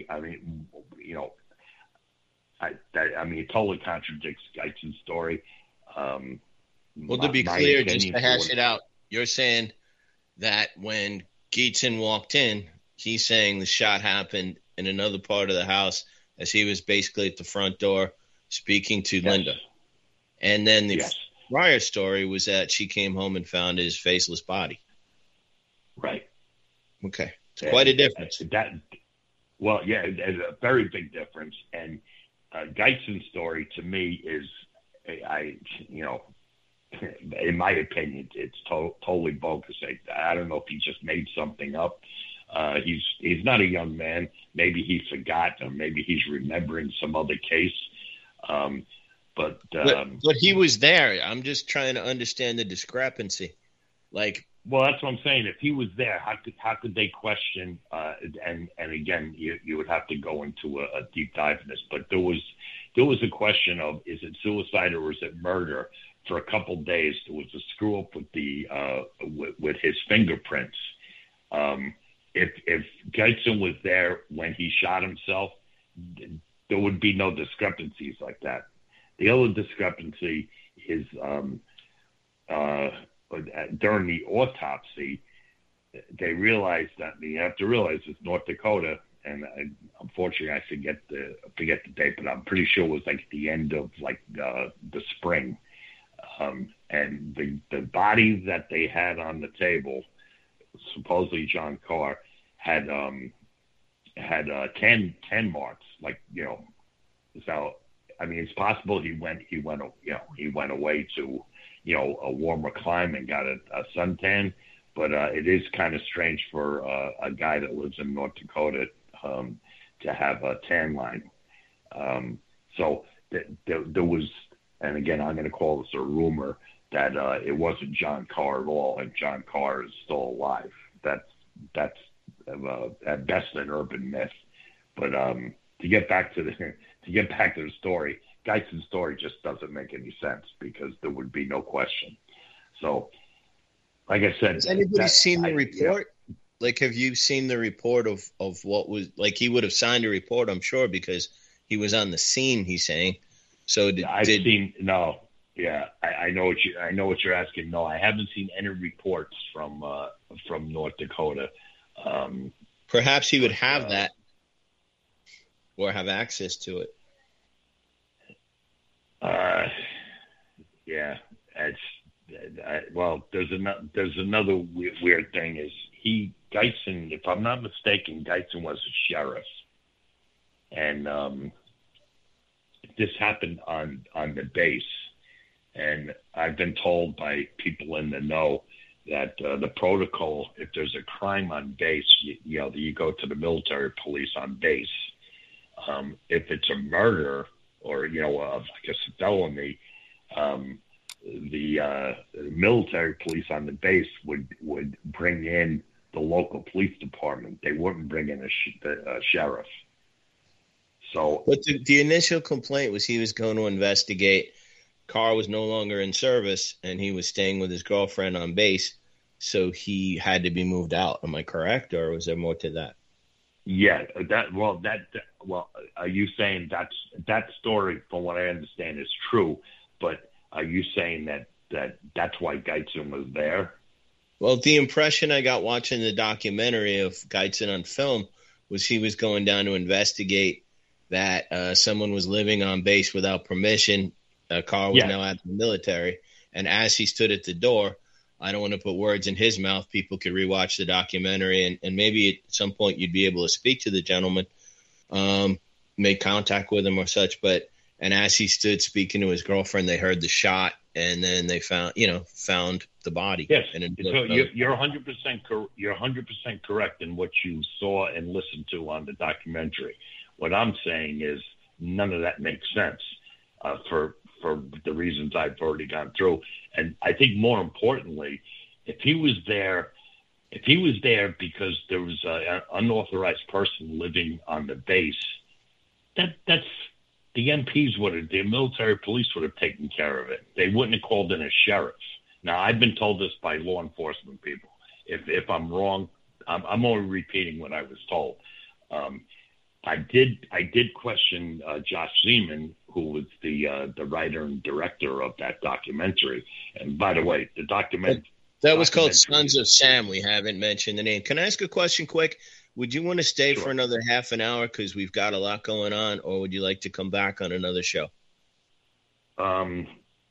it totally contradicts Geitzen's story. Well, to be clear, just to hash it out, you're saying that when Geitzen walked in, he's saying the shot happened in another part of the house as he was basically at the front door speaking to Yes. Linda. And then the Yes. prior story was that she came home and found his faceless body. Right. Okay. It's quite a difference. Well, yeah, it's a very big difference. And Geitson's story to me is, in my opinion, it's totally bogus. I don't know if he just made something up. He's not a young man. Maybe he forgot, or maybe he's remembering some other case. But he was there. I'm just trying to understand the discrepancy. Well, that's what I'm saying. If he was there, how could they question? And again, you would have to go into a deep dive in this. But there was a question of, is it suicide or is it murder? For a couple of days, there was a screw up with his fingerprints. If Geitson was there when he shot himself, there would be no discrepancies like that. The other discrepancy is during the autopsy, they realized that you have to realize it's North Dakota, and unfortunately I forget the date, but I'm pretty sure it was like the end of the spring. And the body that they had on the table, supposedly John Carr, had 10 marks. So I mean, it's possible he went away to a warmer climate and got a suntan, but it is kind of strange for a guy that lives in North Dakota to have a tan line. So there was. And again, I'm going to call this a rumor that it wasn't John Carr at all, and John Carr is still alive. That's at best an urban myth. But to get back to the story, Geitson's story just doesn't make any sense because there would be no question. So, like I said, has anybody seen the report? Yeah. Have you seen the report of what was he would have signed a report? I'm sure because he was on the scene. He's saying. So no. Yeah, I know what you're asking. No, I haven't seen any reports from North Dakota. Perhaps he would have that or have access to it. Yeah, there's another weird thing is Geitson, if I'm not mistaken, Geitson was a sheriff, and this happened on the base, and I've been told by people in the know that the protocol, if there's a crime on base, you go to the military police on base. If it's a murder or a felony, the military police on the base would bring in the local police department. They wouldn't bring in a sheriff. So, but the initial complaint was he was going to investigate. Carr was no longer in service, and he was staying with his girlfriend on base, so he had to be moved out. Am I correct, or was there more to that? Yeah, are you saying that story, from what I understand, is true? But are you saying that's why Geitson was there? Well, the impression I got watching the documentary of Geitson on film was he was going down to investigate that someone was living on base without permission. Carr was now at the military. And as he stood at the door, I don't want to put words in his mouth. People could rewatch the documentary, and maybe at some point you'd be able to speak to the gentleman, make contact with him or such. And as he stood speaking to his girlfriend, they heard the shot, and then they found the body. Yes, so you're 100%. You're 100% correct in what you saw and listened to on the documentary. What I'm saying is none of that makes sense for the reasons I've already gone through. And I think more importantly, if he was there because there was an unauthorized person living on the base, that's the MPs the military police would have taken care of it. They wouldn't have called in a sheriff. Now, I've been told this by law enforcement people. If I'm wrong, I'm only repeating what I was told. I did question Josh Zeman, who was the writer and director of that documentary. And by the way, the documentary that was called Sons of Sam. We haven't mentioned the name. Can I ask a question quick? would you want to stay Sure. for another half an hour because we've got a lot going on, or would you like to come back on another show? Can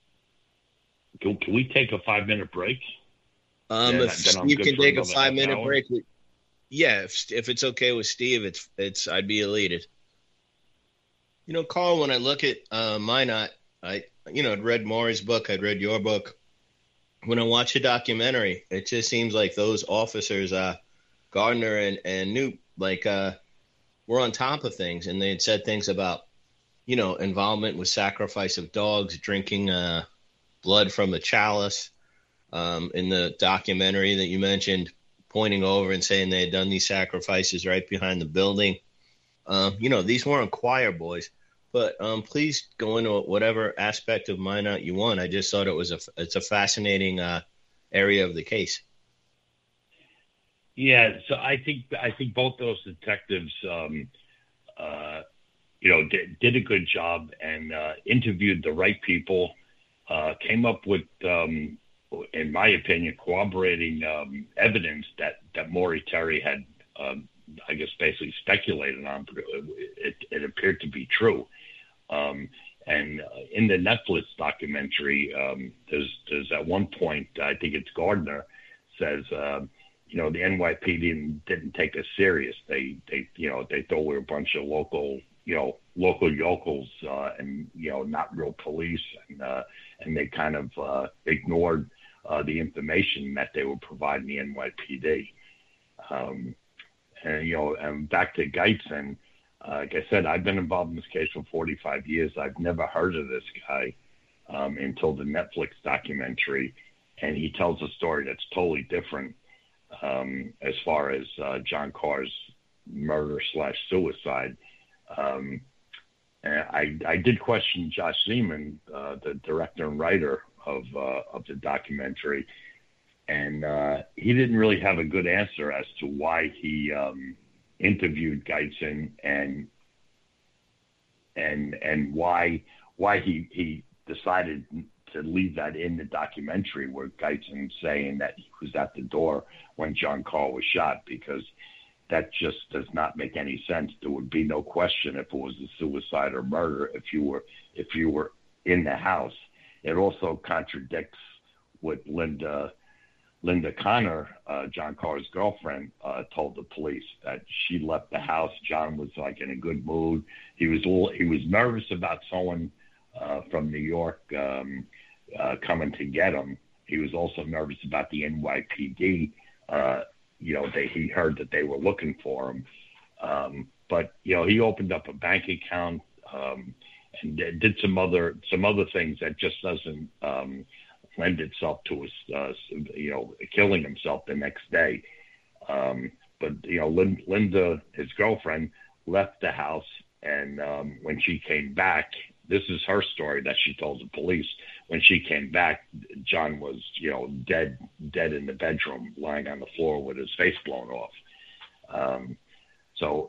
we take a 5-minute break? If Then I'm Steve good can for take a another half 5-minute hour. break, yeah, if it's okay with Steve, it's I'd be elated. Carl, when I look at Minot, I'd read Maury's book, I'd read your book. When I watch a documentary, it just seems like those officers, Gardner and Newt, were on top of things, and they had said things about, involvement with sacrifice of dogs, drinking blood from a chalice. In the documentary that you mentioned, pointing over and saying they had done these sacrifices right behind the building. These weren't choir boys, but please go into whatever aspect of Minot you want. I just thought it's a fascinating area of the case. Yeah, so I think both those detectives, did a good job and interviewed the right people. Came up with, in my opinion, corroborating evidence that Maury Terry had, I guess, basically speculated on. It appeared to be true. And in the Netflix documentary, there's at one point, I think it's Gardner, says, the NYPD didn't take us serious. They thought we were a bunch of local yokels, and not real police, and they kind of ignored the information that they were providing the NYPD. And back to Geitzen, like I said, I've been involved in this case for 45 years. I've never heard of this guy until the Netflix documentary, and he tells a story that's totally different as far as John Carr's murder/suicide. And I did question Josh Zeman, the director and writer of the documentary, and he didn't really have a good answer as to why he interviewed Geitzen and why he decided to leave that in the documentary, where Geitzen saying that he was at the door when John Carr was shot, because that just does not make any sense. There would be no question if it was a suicide or murder if you were in the house. It also contradicts what Linda Connor, John Carr's girlfriend, told the police, that she left the house. John was in a good mood. He was nervous about someone from New York coming to get him. He was also nervous about the NYPD. He heard that they were looking for him. But he opened up a bank account and did some other things that just doesn't lend itself to us, killing himself the next day. But Linda, his girlfriend, left the house, and when she came back, this is her story that she told the police. When she came back, John was, dead in the bedroom, lying on the floor with his face blown off. So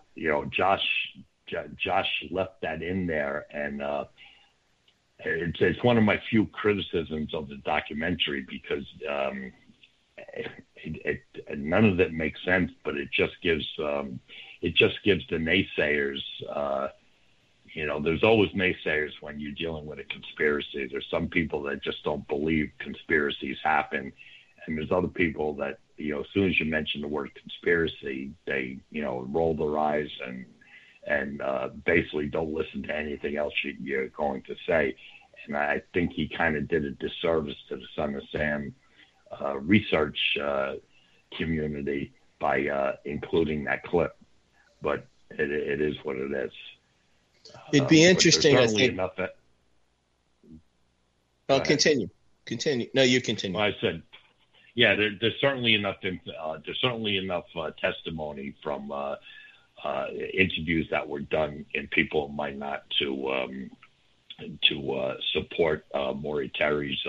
Josh left that in there, and it's one of my few criticisms of the documentary, because none of it makes sense, but it just gives the naysayers. There's always naysayers when you're dealing with a conspiracy. There's some people that just don't believe conspiracies happen, and there's other people that, as soon as you mention the word conspiracy, they roll their eyes and basically don't listen to anything else you're going to say. And I think he kind of did a disservice to the Son of Sam research community by including that clip. But it is what it is. It'd be interesting, I think. Continue. No, you continue. Well, I said, yeah, there's certainly enough. There's certainly enough testimony from interviews that were done in people might not to support Maury Terry's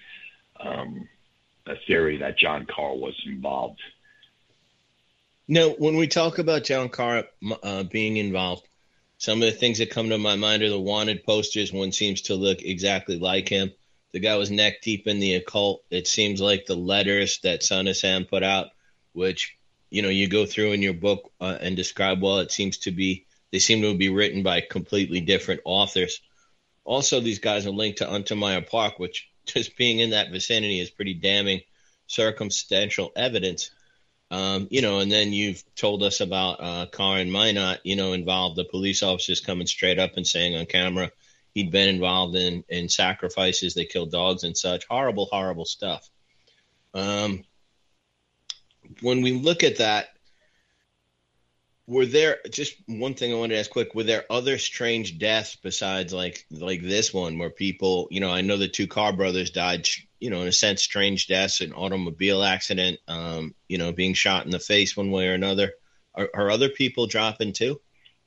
theory that John Carr was involved. No, when we talk about John Carr being involved, some of the things that come to my mind are the wanted posters. One seems to look exactly like him. The guy was neck deep in the occult. It seems like the letters that Son of Sam put out, which you go through in your book and describe, well, they seem to be written by completely different authors. Also, these guys are linked to Untermeyer Park, which just being in that vicinity is pretty damning circumstantial evidence. And then you've told us about Karen Minot, involved the police officers coming straight up and saying on camera he'd been involved in sacrifices. They killed dogs and such. Horrible, horrible stuff. When we look at that, were there, just one thing I wanted to ask quick, were there other strange deaths besides like this one where people, I know the two Carr brothers died, in a sense, strange deaths, an automobile accident, being shot in the face one way or another. Are other people dropping too?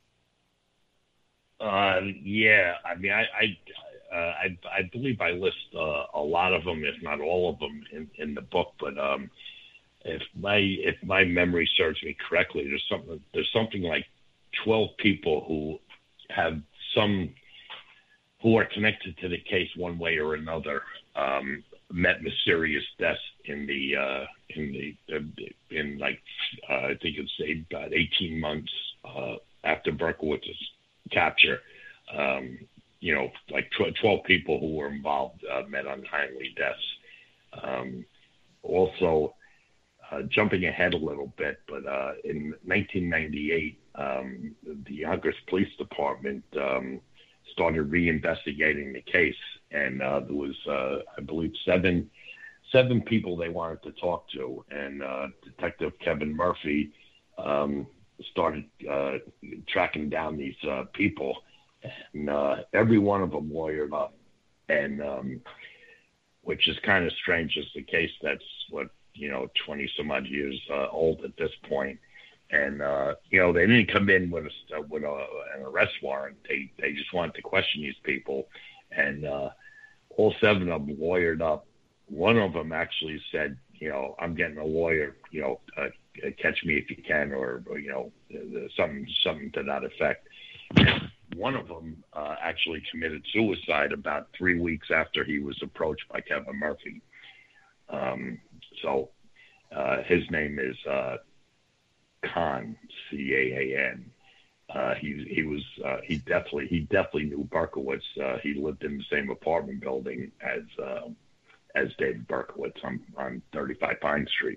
Yeah. I mean, I believe I list a lot of them, if not all of them, in the book. But if my memory serves me correctly, there's something like 12 people who are connected to the case one way or another. Met mysterious deaths in I think it's about 18 months after Berkowitz's capture. 12 people who were involved met untimely deaths. Also, jumping ahead a little bit, but in 1998, the Yonkers Police Department started reinvestigating the case, and there was, I believe, seven people they wanted to talk to, and Detective Kevin Murphy started tracking down these people, and every one of them lawyered up, and which is kind of strange. Is the case that's 20 some odd years old at this point. And, they didn't come in with an arrest warrant. They just wanted to question these people. And all seven of them lawyered up. One of them actually said, I'm getting a lawyer, catch me if you can, or something to that effect. And one of them actually committed suicide about 3 weeks after he was approached by Kevin Murphy. So his name is Khan, Caan. He definitely knew Berkowitz. He lived in the same apartment building as David Berkowitz on 35 Pine Street.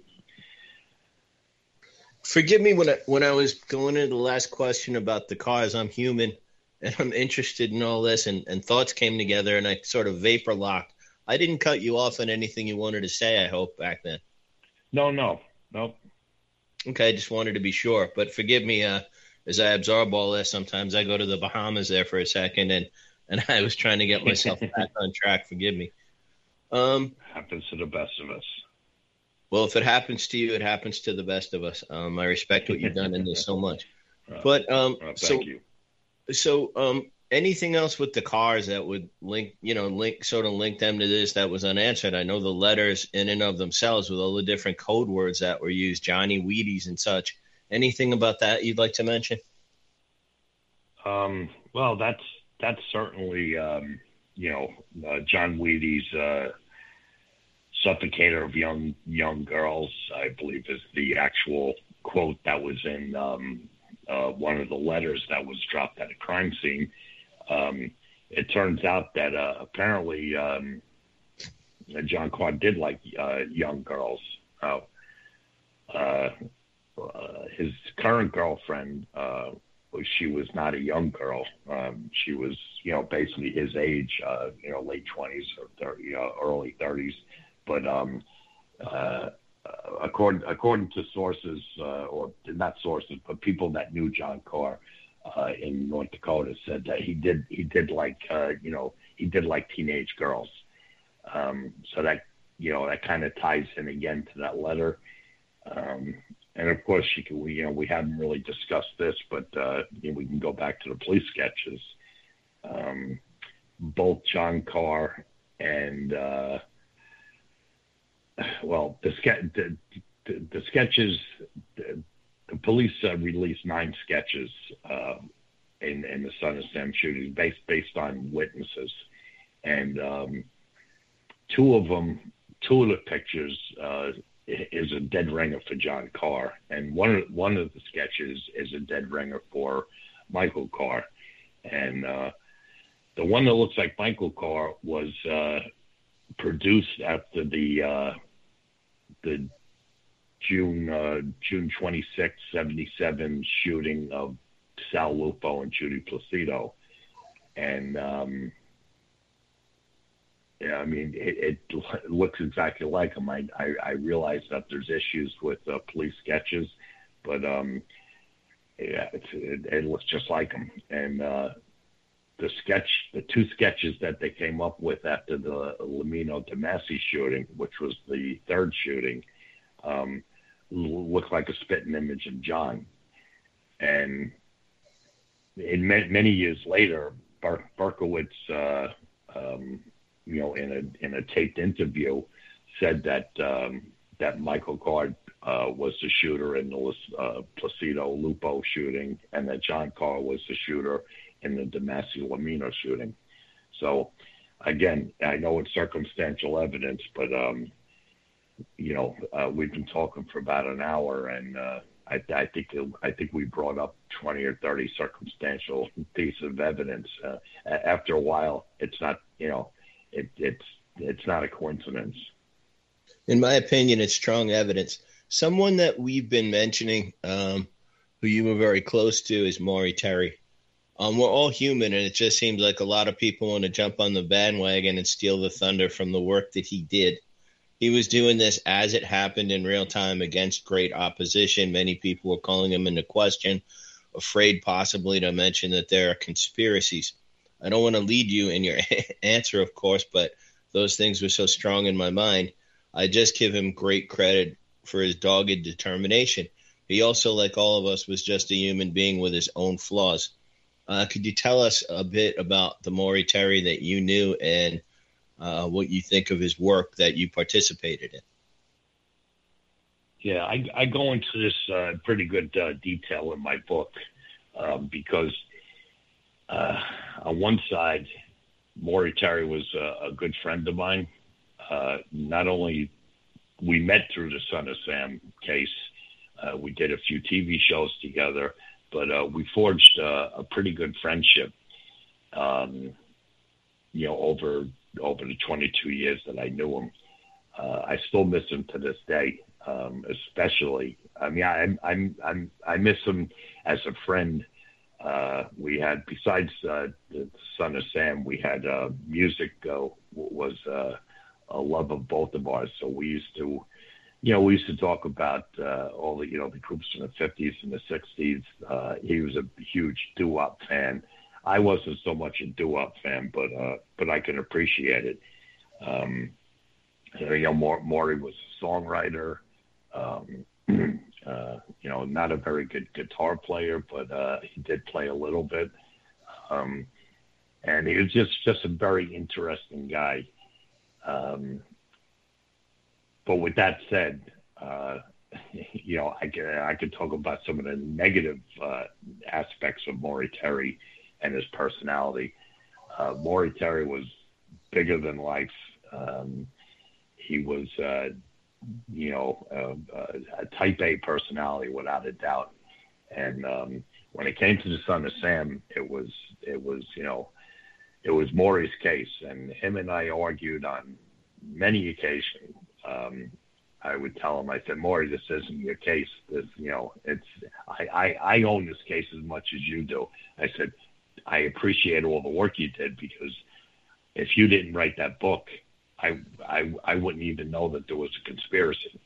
Forgive me when I was going into the last question about the cars. I'm human, and I'm interested in all this, and thoughts came together, and I sort of vapor locked. I didn't cut you off on anything you wanted to say, I hope, back then. No. Okay, I just wanted to be sure. But forgive me, as I absorb all this, sometimes I go to the Bahamas there for a second, and I was trying to get myself back on track. Forgive me. Happens to the best of us. Well, if it happens to you, it happens to the best of us. I respect what you've done in this so much. But thank you. So anything else with the cars that would link them to this that was unanswered? I know the letters in and of themselves with all the different code words that were used, Johnny Wheaties and such. Anything about that you'd like to mention? Well, that's certainly, John Wheaties, suffocator of young girls, I believe is the actual quote that was in one of the letters that was dropped at a crime scene. It turns out that apparently John Carr did like young girls. His current girlfriend, she was not a young girl. She was, basically his age, late 20s or 30, early 30s. But according to sources, or not sources, but people that knew John Carr in North Dakota, said that he did like teenage girls. So that that kind of ties in again to that letter. And of course, we haven't really discussed this, but we can go back to the police sketches. Both John Carr and the sketches. The police released 9 sketches in the Son of Sam shooting based on witnesses, and two of the pictures is a dead ringer for John Carr, and one of the sketches is a dead ringer for Michael Carr, and the one that looks like Michael Carr was produced after the June 26, 1977 shooting of Sal Lupo and Judy Placido, and yeah, I mean, it looks exactly like him. I realize that there's issues with police sketches, but yeah, it looks just like him. And the two sketches that they came up with after the Lamino DeMasi shooting, which was the third shooting, looked like a spitting image of John. And many years later, Berkowitz, in a taped interview, said that that Michael Carr was the shooter in the Placido Lupo shooting, and that John Carr was the shooter in the DeMasi Lamino shooting. So, again, I know it's circumstantial evidence, but we've been talking for about an hour, and I think we brought up 20 or 30 circumstantial pieces of evidence. After a while, it's not, it's not a coincidence. In my opinion, it's strong evidence. Someone that we've been mentioning, who you were very close to, is Maury Terry. We're all human, and it just seems like a lot of people want to jump on the bandwagon and steal the thunder from the work that he did. He was doing this as it happened in real time against great opposition. Many people were calling him into question, afraid possibly to mention that there are conspiracies. I don't want to lead you in your answer, of course, but those things were so strong in my mind. I just give him great credit for his dogged determination. He also, like all of us, was just a human being with his own flaws. Could you tell us a bit about the Maury Terry that you knew and what you think of his work that you participated in? Yeah, I go into this pretty good detail in my book because on one side, Maury Terry was a good friend of mine. Not only we met through the Son of Sam case, we did a few TV shows together, but we forged a pretty good friendship, over the 22 years that I knew him. I still miss him to this day, especially. I mean, I miss him as a friend. We had, besides the Son of Sam, we had music was a love of both of ours. So we used to talk about all the groups from the 50s and the 60s. He was a huge doo-wop fan. I wasn't so much a doo-wop fan, but I can appreciate it. Maury was a songwriter. Not a very good guitar player, but he did play a little bit. And he was just a very interesting guy. But with that said, I could talk about some of the negative aspects of Maury Terry and his personality. Maury Terry was bigger than life. He was, a type A personality without a doubt. And when it came to the Son of Sam, it was Maury's case, and him and I argued on many occasions. I would tell him, I said, Maury, this isn't your case. I own this case as much as you do. I said, I appreciate all the work you did, because if you didn't write that book, I wouldn't even know that there was a conspiracy.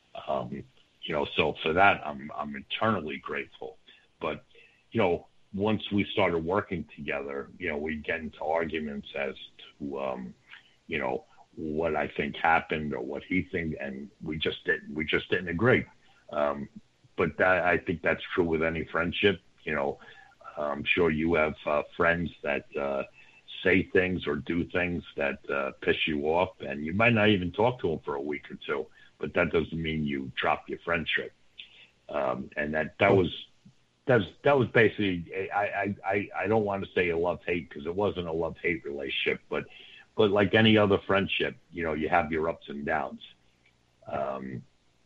So for that, I'm eternally grateful. But, once we started working together, we'd get into arguments as to, what I think happened or what he thinks, and we just didn't agree. But I think that's true with any friendship. I'm sure you have friends that say things or do things that piss you off, and you might not even talk to them for a week or two, but that doesn't mean you drop your friendship. And that was basically, I don't want to say a love-hate, because it wasn't a love-hate relationship, but like any other friendship, you have your ups and downs.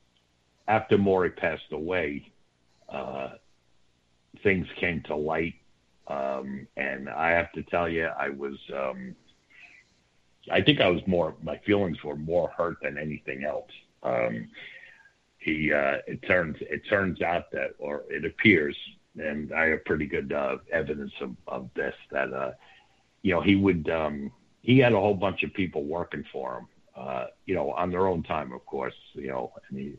after Maury passed away, things came to light. And I have to tell you, I think my feelings were more hurt than anything else. It turns out that, or it appears, and I have pretty good evidence of this, that, he had a whole bunch of people working for him, on their own time, of course, and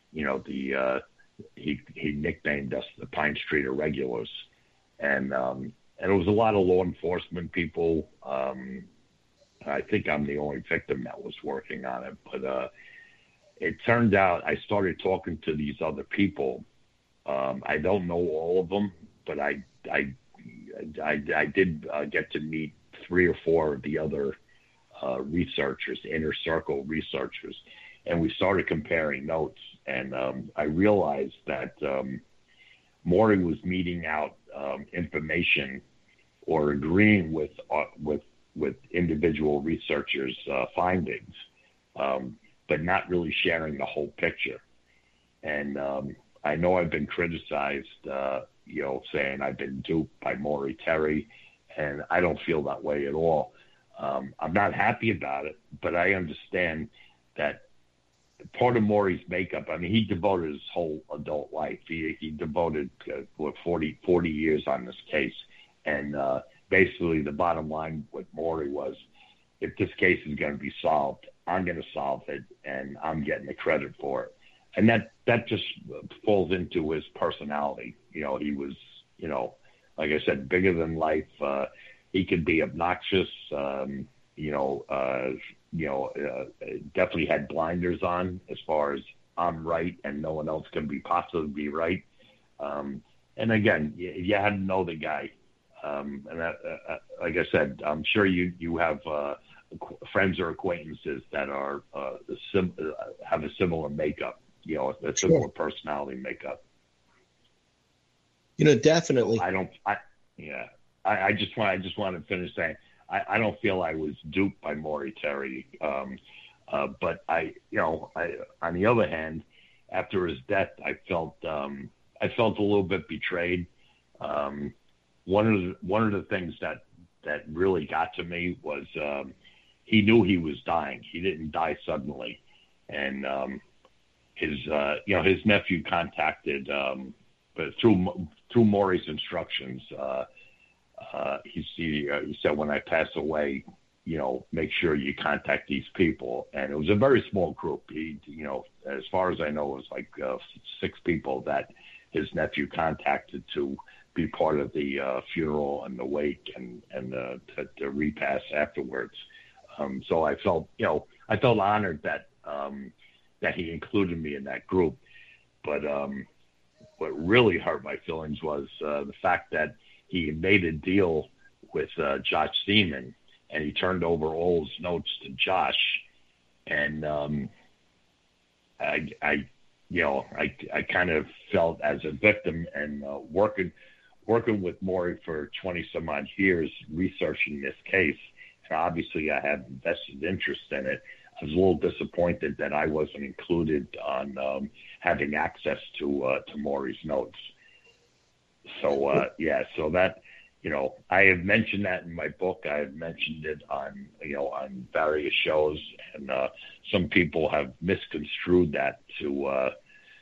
he nicknamed us the Pine Street Irregulars. And it was a lot of law enforcement people. I think I'm the only victim that was working on it, but it turned out I started talking to these other people. I don't know all of them, but I did get to meet 3 or 4 of the other researchers, inner circle researchers, and we started comparing notes. And I realized that Maury was meeting out information or agreeing with individual researchers' findings, but not really sharing the whole picture. And I know I've been criticized, saying I've been duped by Maury Terry, and I don't feel that way at all. I'm not happy about it, but I understand that part of Maury's makeup, I mean, he devoted his whole adult life. He devoted 40 years on this case. And basically the bottom line with Maury was, if this case is going to be solved, I'm going to solve it, and I'm getting the credit for it. And that just falls into his personality. He was, like I said, bigger than life. He could be obnoxious, definitely had blinders on as far as I'm right and no one else can possibly be right. And again, you had to know the guy. And like I said, I'm sure you have friends or acquaintances that are have a similar makeup, a similar personality makeup. Definitely. So I just want to finish saying I don't feel I was duped by Maury Terry, but on the other hand, after his death, I felt a little bit betrayed. One of the things that really got to me was he knew he was dying. He didn't die suddenly, and his nephew contacted, but through Maury's instructions. He said, when I pass away, make sure you contact these people. And it was a very small group. As far as I know, it was like 6 people that his nephew contacted to be part of the funeral and the wake and the repast afterwards. So I felt honored that he included me in that group. But what really hurt my feelings was the fact that he made a deal with Josh Seaman, and he turned over all his notes to Josh. And I kind of felt as a victim, and working with Maury for 20 some odd years, researching this case. And obviously I had vested interest in it. I was a little disappointed that I wasn't included on having access to Maury's notes. So, so that, I have mentioned that in my book. I have mentioned it on various shows, and some people have misconstrued that to,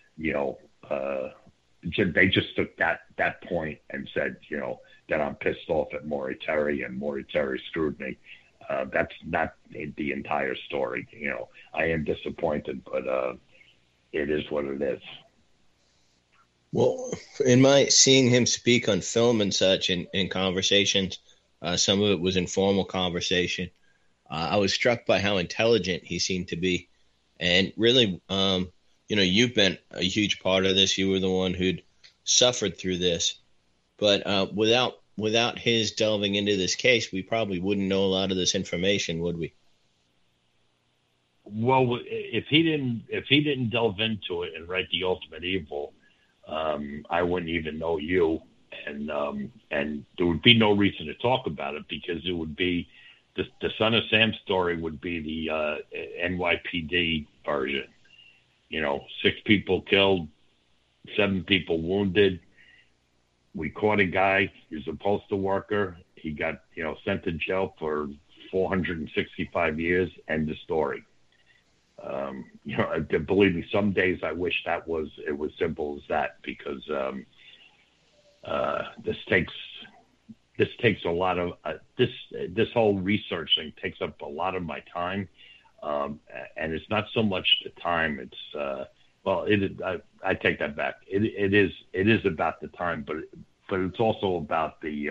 they just took that point and said, that I'm pissed off at Maury Terry and Maury Terry screwed me. That's not the entire story. I am disappointed, but it is what it is. Well, seeing him speak on film and such in conversations, some of it was informal conversation. I was struck by how intelligent he seemed to be. And really, you've been a huge part of this. You were the one who'd suffered through this. But without his delving into this case, we probably wouldn't know a lot of this information, would we? Well, if he didn't delve into it and write The Ultimate Evil, I wouldn't even know you, and there would be no reason to talk about it, because it would be the Son of Sam story would be the NYPD version, 6 people killed, 7 people wounded. We caught a guy. He's a postal worker. He got, sent to jail for 465 years. End of story. Believe me, some days I wish it was simple as that, because this takes a lot of this whole research thing takes up a lot of my time, and it's not so much the time. It's I take that back. It is about the time, but it's also about the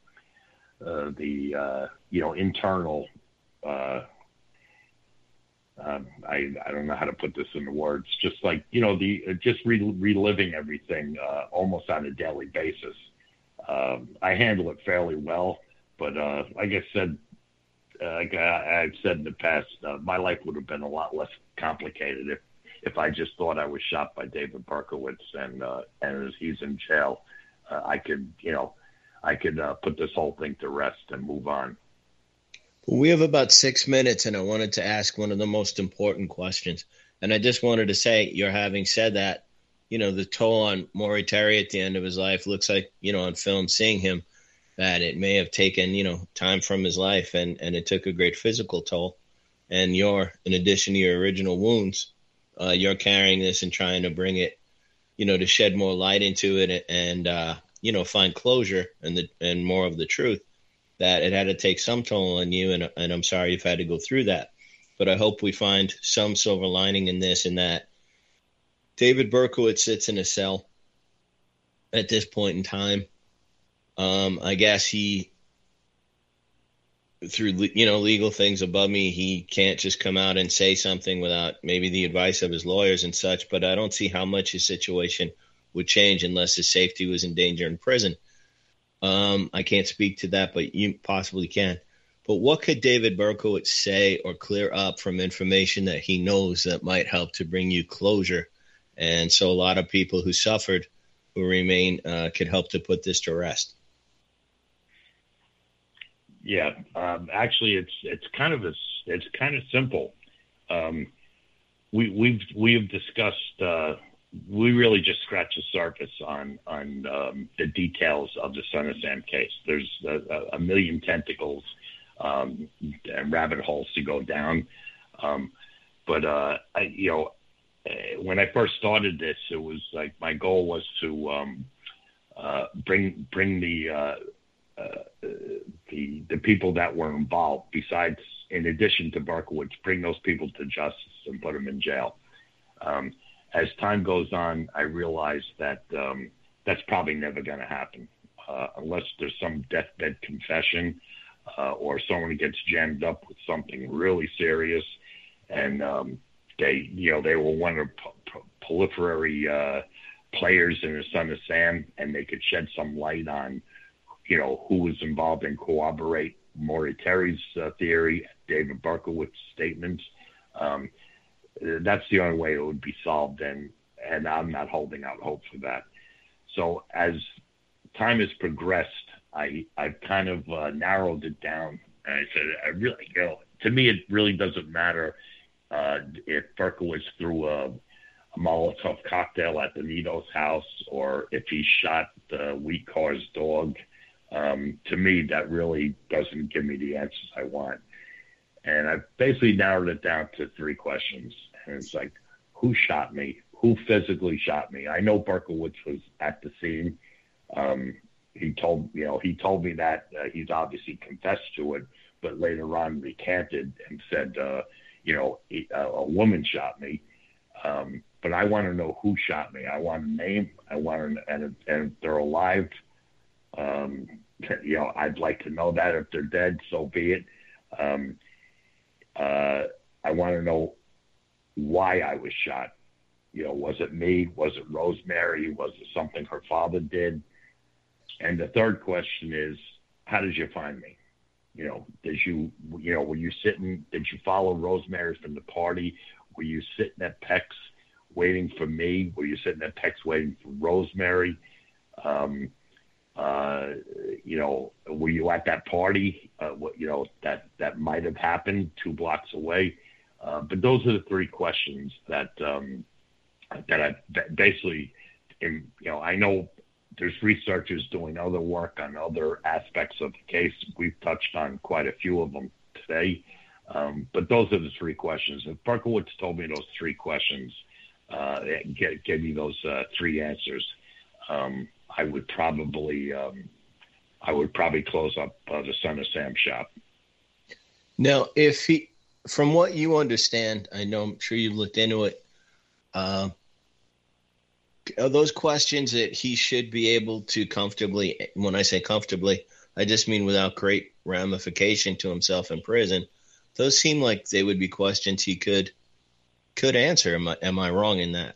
internal. I don't know how to put this into words. Just like reliving everything almost on a daily basis. I handle it fairly well, but like I said, I've said in the past, my life would have been a lot less complicated if I just thought I was shot by David Berkowitz and as he's in jail, I could put this whole thing to rest and move on. We have about 6 minutes, and I wanted to ask one of the most important questions. And I just wanted to say, you're having said that, the toll on Maury Terry at the end of his life looks like, on film, seeing him, that it may have taken, time from his life, and it took a great physical toll. And in addition to your original wounds, you're carrying this and trying to bring it, to shed more light into it and find closure and more of the truth, that it had to take some toll on you. And I'm sorry you've had to go through that. But I hope we find some silver lining in this, and that David Berkowitz sits in a cell at this point in time. I guess he, through legal things above me, he can't just come out and say something without maybe the advice of his lawyers and such. But I don't see how much his situation would change unless his safety was in danger in prison. I can't speak to that, but you possibly can. But what could David Berkowitz say or clear up from information that he knows that might help to bring you closure? And so a lot of people who suffered, who remain, could help to put this to rest. Yeah, actually, it's kind of simple. We have discussed. We really just scratched the surface on the details of the Son of Sam case. There's a million tentacles and rabbit holes to go down. But when I first started this, it was like my goal was to bring the people that were involved, besides, in addition to Berkowitz, bring those people to justice and put them in jail. As time goes on, I realize that that's probably never going to happen unless there's some deathbed confession or someone gets jammed up with something really serious, and they were one of the proliferary players in the Son of Sam, and they could shed some light on, who was involved and corroborate Maury Terry's theory, David Berkowitz's statements. That's the only way it would be solved, and I'm not holding out hope for that. So as time has progressed, I've kind of narrowed it down, and I said, to me, it really doesn't matter if Berkowitz threw a Molotov cocktail at the Nito's house or if he shot Wheat Carr's dog. To me, that really doesn't give me the answers I want. And I've basically narrowed it down to 3 questions. And it's like, who shot me? Who physically shot me? I know Berkowitz was at the scene. He told me that he's obviously confessed to it, but later on recanted and said, a woman shot me. But I want to know who shot me. I want a name. And if they're alive, I'd like to know that. If they're dead, so be it. I want to know why I was shot. Was it me? Was it Rosemary? Was it something her father did? And the third question is, how did you find me? Were you sitting? Did you follow Rosemary from the party? Were you sitting at Peck's waiting for me? Were you sitting at Peck's waiting for Rosemary? Were you at that party? That might have happened 2 blocks away. But those are the 3 questions that that basically, I know there's researchers doing other work on other aspects of the case. We've touched on quite a few of them today, but those are the three questions. If Berkowitz told me those three questions, gave me those three answers, I would probably close up the Son of Sam shop. Now, from what you understand, I'm sure you've looked into it. Are those questions that he should be able to comfortably? When I say comfortably, I just mean without great ramification to himself in prison. Those seem like they would be questions he could answer. Am I wrong in that?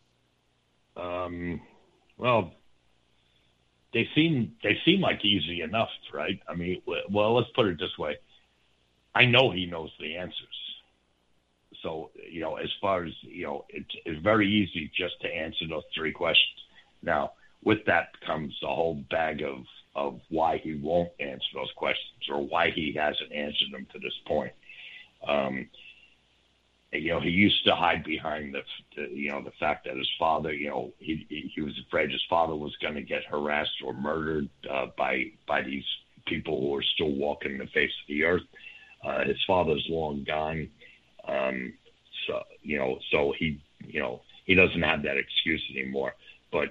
Well, they seem like easy enough, right? I mean, well, let's put it this way. I know he knows the answers. So, as far as, it's very easy just to answer those three questions. Now, with that comes a whole bag of why he won't answer those questions or why he hasn't answered them to this point. He used to hide behind the fact that his father, he was afraid his father was going to get harassed or murdered by these people who are still walking the face of the earth. His father's long gone. So he doesn't have that excuse anymore. But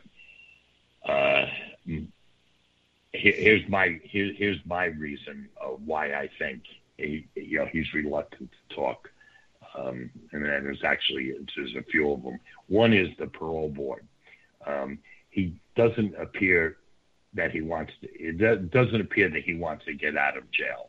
here's my reason of why I think he's reluctant to talk. And then there's a few of them. One is the parole board. He doesn't appear that he wants to. It doesn't appear that he wants to get out of jail.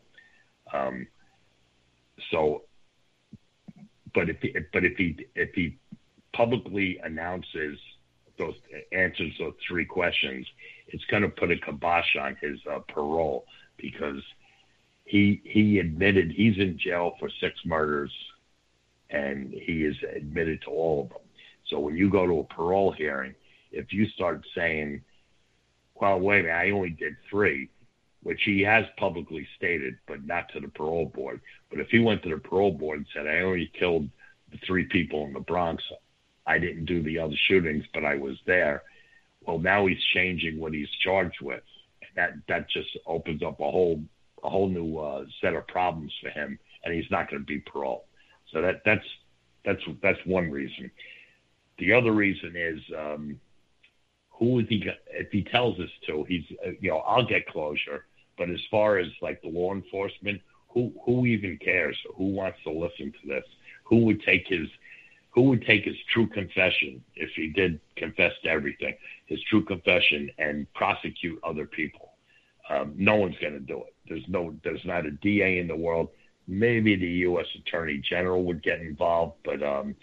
But if he publicly announces answers those three questions, it's going to put a kibosh on his parole, because he admitted he's in jail for 6 murders, and he is admitted to all of them. So when you go to a parole hearing, if you start saying, well, wait a minute, I only did 3, which he has publicly stated, but not to the parole board. But if he went to the parole board and said, I only killed the 3 people in the Bronx, I didn't do the other shootings, but I was there. Well, now he's changing what he's charged with. That just opens up a whole new set of problems for him, and he's not going to be paroled. So that's one reason. The other reason is, who is he? If he tells us to, he's I'll get closure. But as far as like the law enforcement, who even cares? Who wants to listen to this? Who would take his true confession, if he did confess to everything, his true confession, and prosecute other people? No one's going to do it. There's not a DA in the world. Maybe the U.S. Attorney General would get involved, but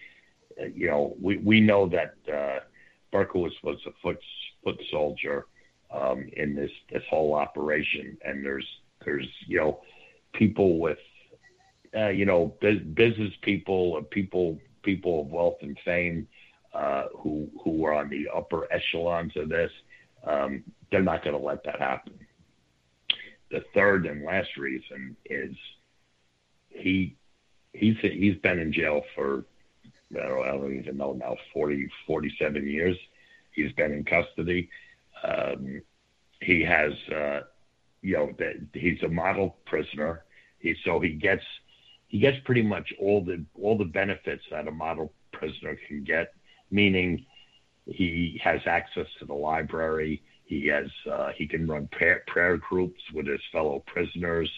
we know that Berkowitz was a foot soldier in this whole operation, and there's people with business people, people of wealth and fame who are on the upper echelons of this. They're not going to let that happen. The third and last reason is he's been in jail for I don't even know now, 47 years. He's been in custody. He has he's a model prisoner. He gets pretty much all the benefits that a model prisoner can get, meaning he has access to the library. He can run prayer groups with his fellow prisoners.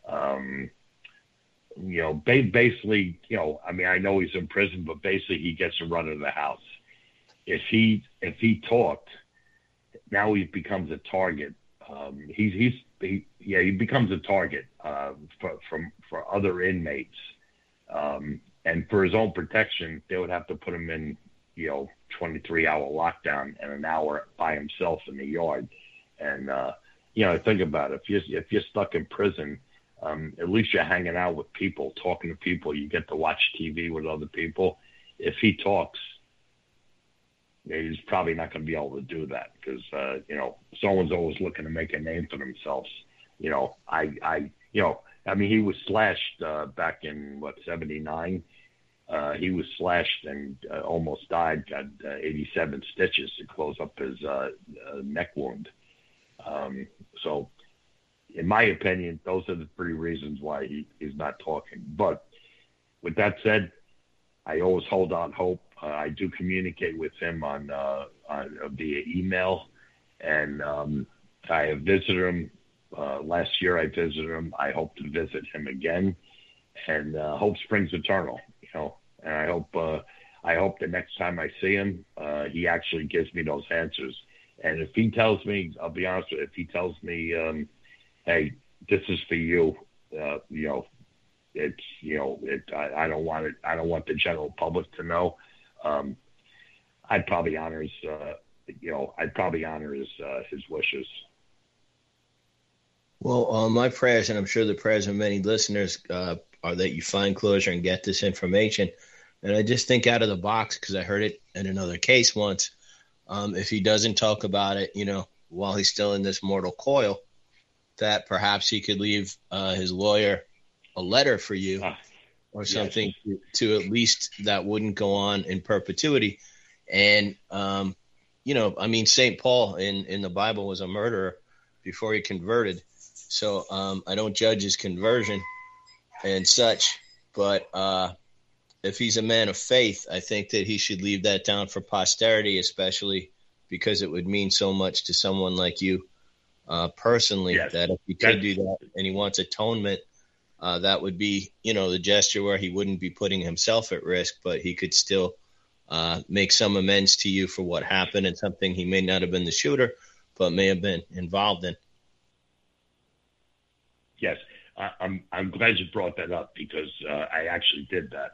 Basically, I know he's in prison, but basically he gets a run of the house. If he talked, now he becomes a target. He becomes a target for other inmates, and for his own protection, they would have to put him in 23-hour lockdown and an hour by himself in the yard. And think about it. If you're stuck in prison, at least you're hanging out with people, talking to people. You get to watch TV with other people. If he talks, he's probably not going to be able to do that, because someone's always looking to make a name for themselves. He was slashed back in 79. He was slashed and almost died, got 87 stitches to close up his neck wound. So in my opinion, those are the three reasons why he's not talking. But with that said, I always hold out hope. I do communicate with him on via email, and I have visited him. Last year I visited him. I hope to visit him again, and hope springs eternal, and I hope the next time I see him, he actually gives me those answers. And if he tells me, I'll be honest with you, if he tells me, hey, this is for you, I don't want it. I don't want the general public to know. I'd probably honor his, his wishes. Well, my prayers, and I'm sure the prayers of many listeners, are that you find closure and get this information. And I just think out of the box, because I heard it in another case once. If he doesn't talk about it, while he's still in this mortal coil, that perhaps he could leave his lawyer a letter for you or something to at least that wouldn't go on in perpetuity. And, St. Paul in the Bible was a murderer before he converted. So I don't judge his conversion and such, but if he's a man of faith, I think that he should leave that down for posterity, especially because it would mean so much to someone like you personally, that if he could do that and he wants atonement, that would be, the gesture where he wouldn't be putting himself at risk, but he could still make some amends to you for what happened and something he may not have been the shooter, but may have been involved in. Yes, I'm glad you brought that up because I actually did that.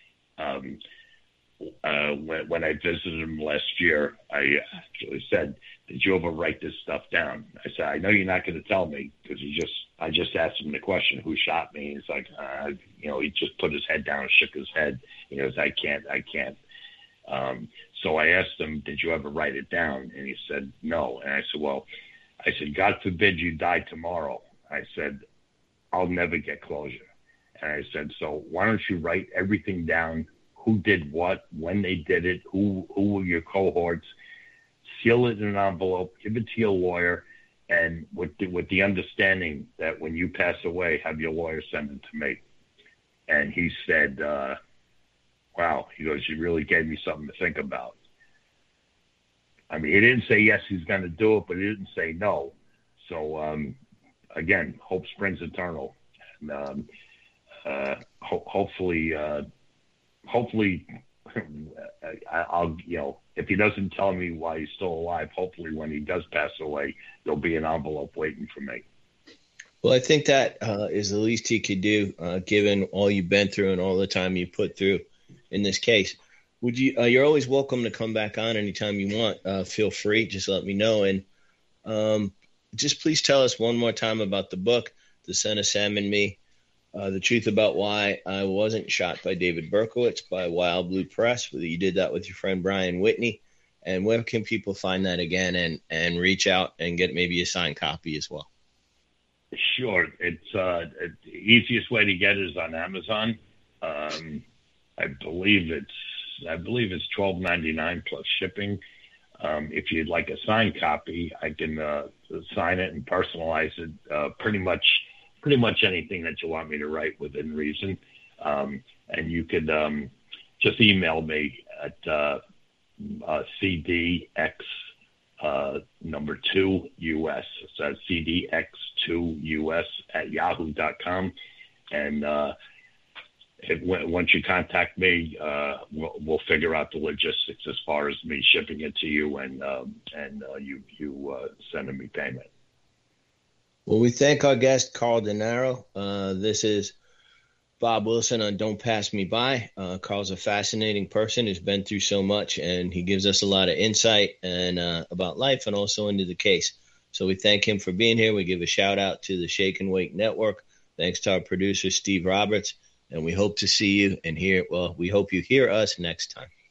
When I visited him last year, I actually said, "Did you ever write this stuff down?" I said, "I know you're not going to tell me," because I just asked him the question, "Who shot me?" He's like, he just put his head down and shook his head. He goes, I can't. So I asked him, "Did you ever write it down?" And he said, "No." And I said, "God forbid you die tomorrow." I said, "I'll never get closure." And I said, "So why don't you write everything down? Who did what, when they did it, who were your cohorts, seal it in an envelope, give it to your lawyer, and with the understanding that when you pass away, have your lawyer send it to me." And he said, "Wow," he goes, "you really gave me something to think about." I mean, he didn't say yes, he's going to do it, but he didn't say no. So, again, hope springs eternal. And, hopefully, I'll, if he doesn't tell me why he's still alive, hopefully when he does pass away, there'll be an envelope waiting for me. Well, I think that is the least he could do, given all you've been through and all the time you put through in this case. Would you? You're always welcome to come back on anytime you want. Feel free. Just let me know. And just please tell us one more time about the book, The Son of Sam and Me. The truth about why I wasn't shot by David Berkowitz by Wild Blue Press. You did that with your friend Brian Whitney. And where can people find that again and reach out and get maybe a signed copy as well? Sure. It's the easiest way to get it is on Amazon. I believe it's $12.99 plus shipping. If you'd like a signed copy, I can sign it and personalize it. Pretty much anything that you want me to write within reason. And you could just email me at CDX number 2 US. So that's CDX2 US at yahoo.com. And once you contact me, we'll figure out the logistics as far as me shipping it to you and you sending me payment. Well, we thank our guest, Carl Denaro. This is Bob Wilson on Don't Pass Me By. Carl's a fascinating person who's been through so much, and he gives us a lot of insight and about life and also into the case. So we thank him for being here. We give a shout-out to the Shake and Wake Network. Thanks to our producer, Steve Roberts. And we hope to see you and we hope you hear us next time.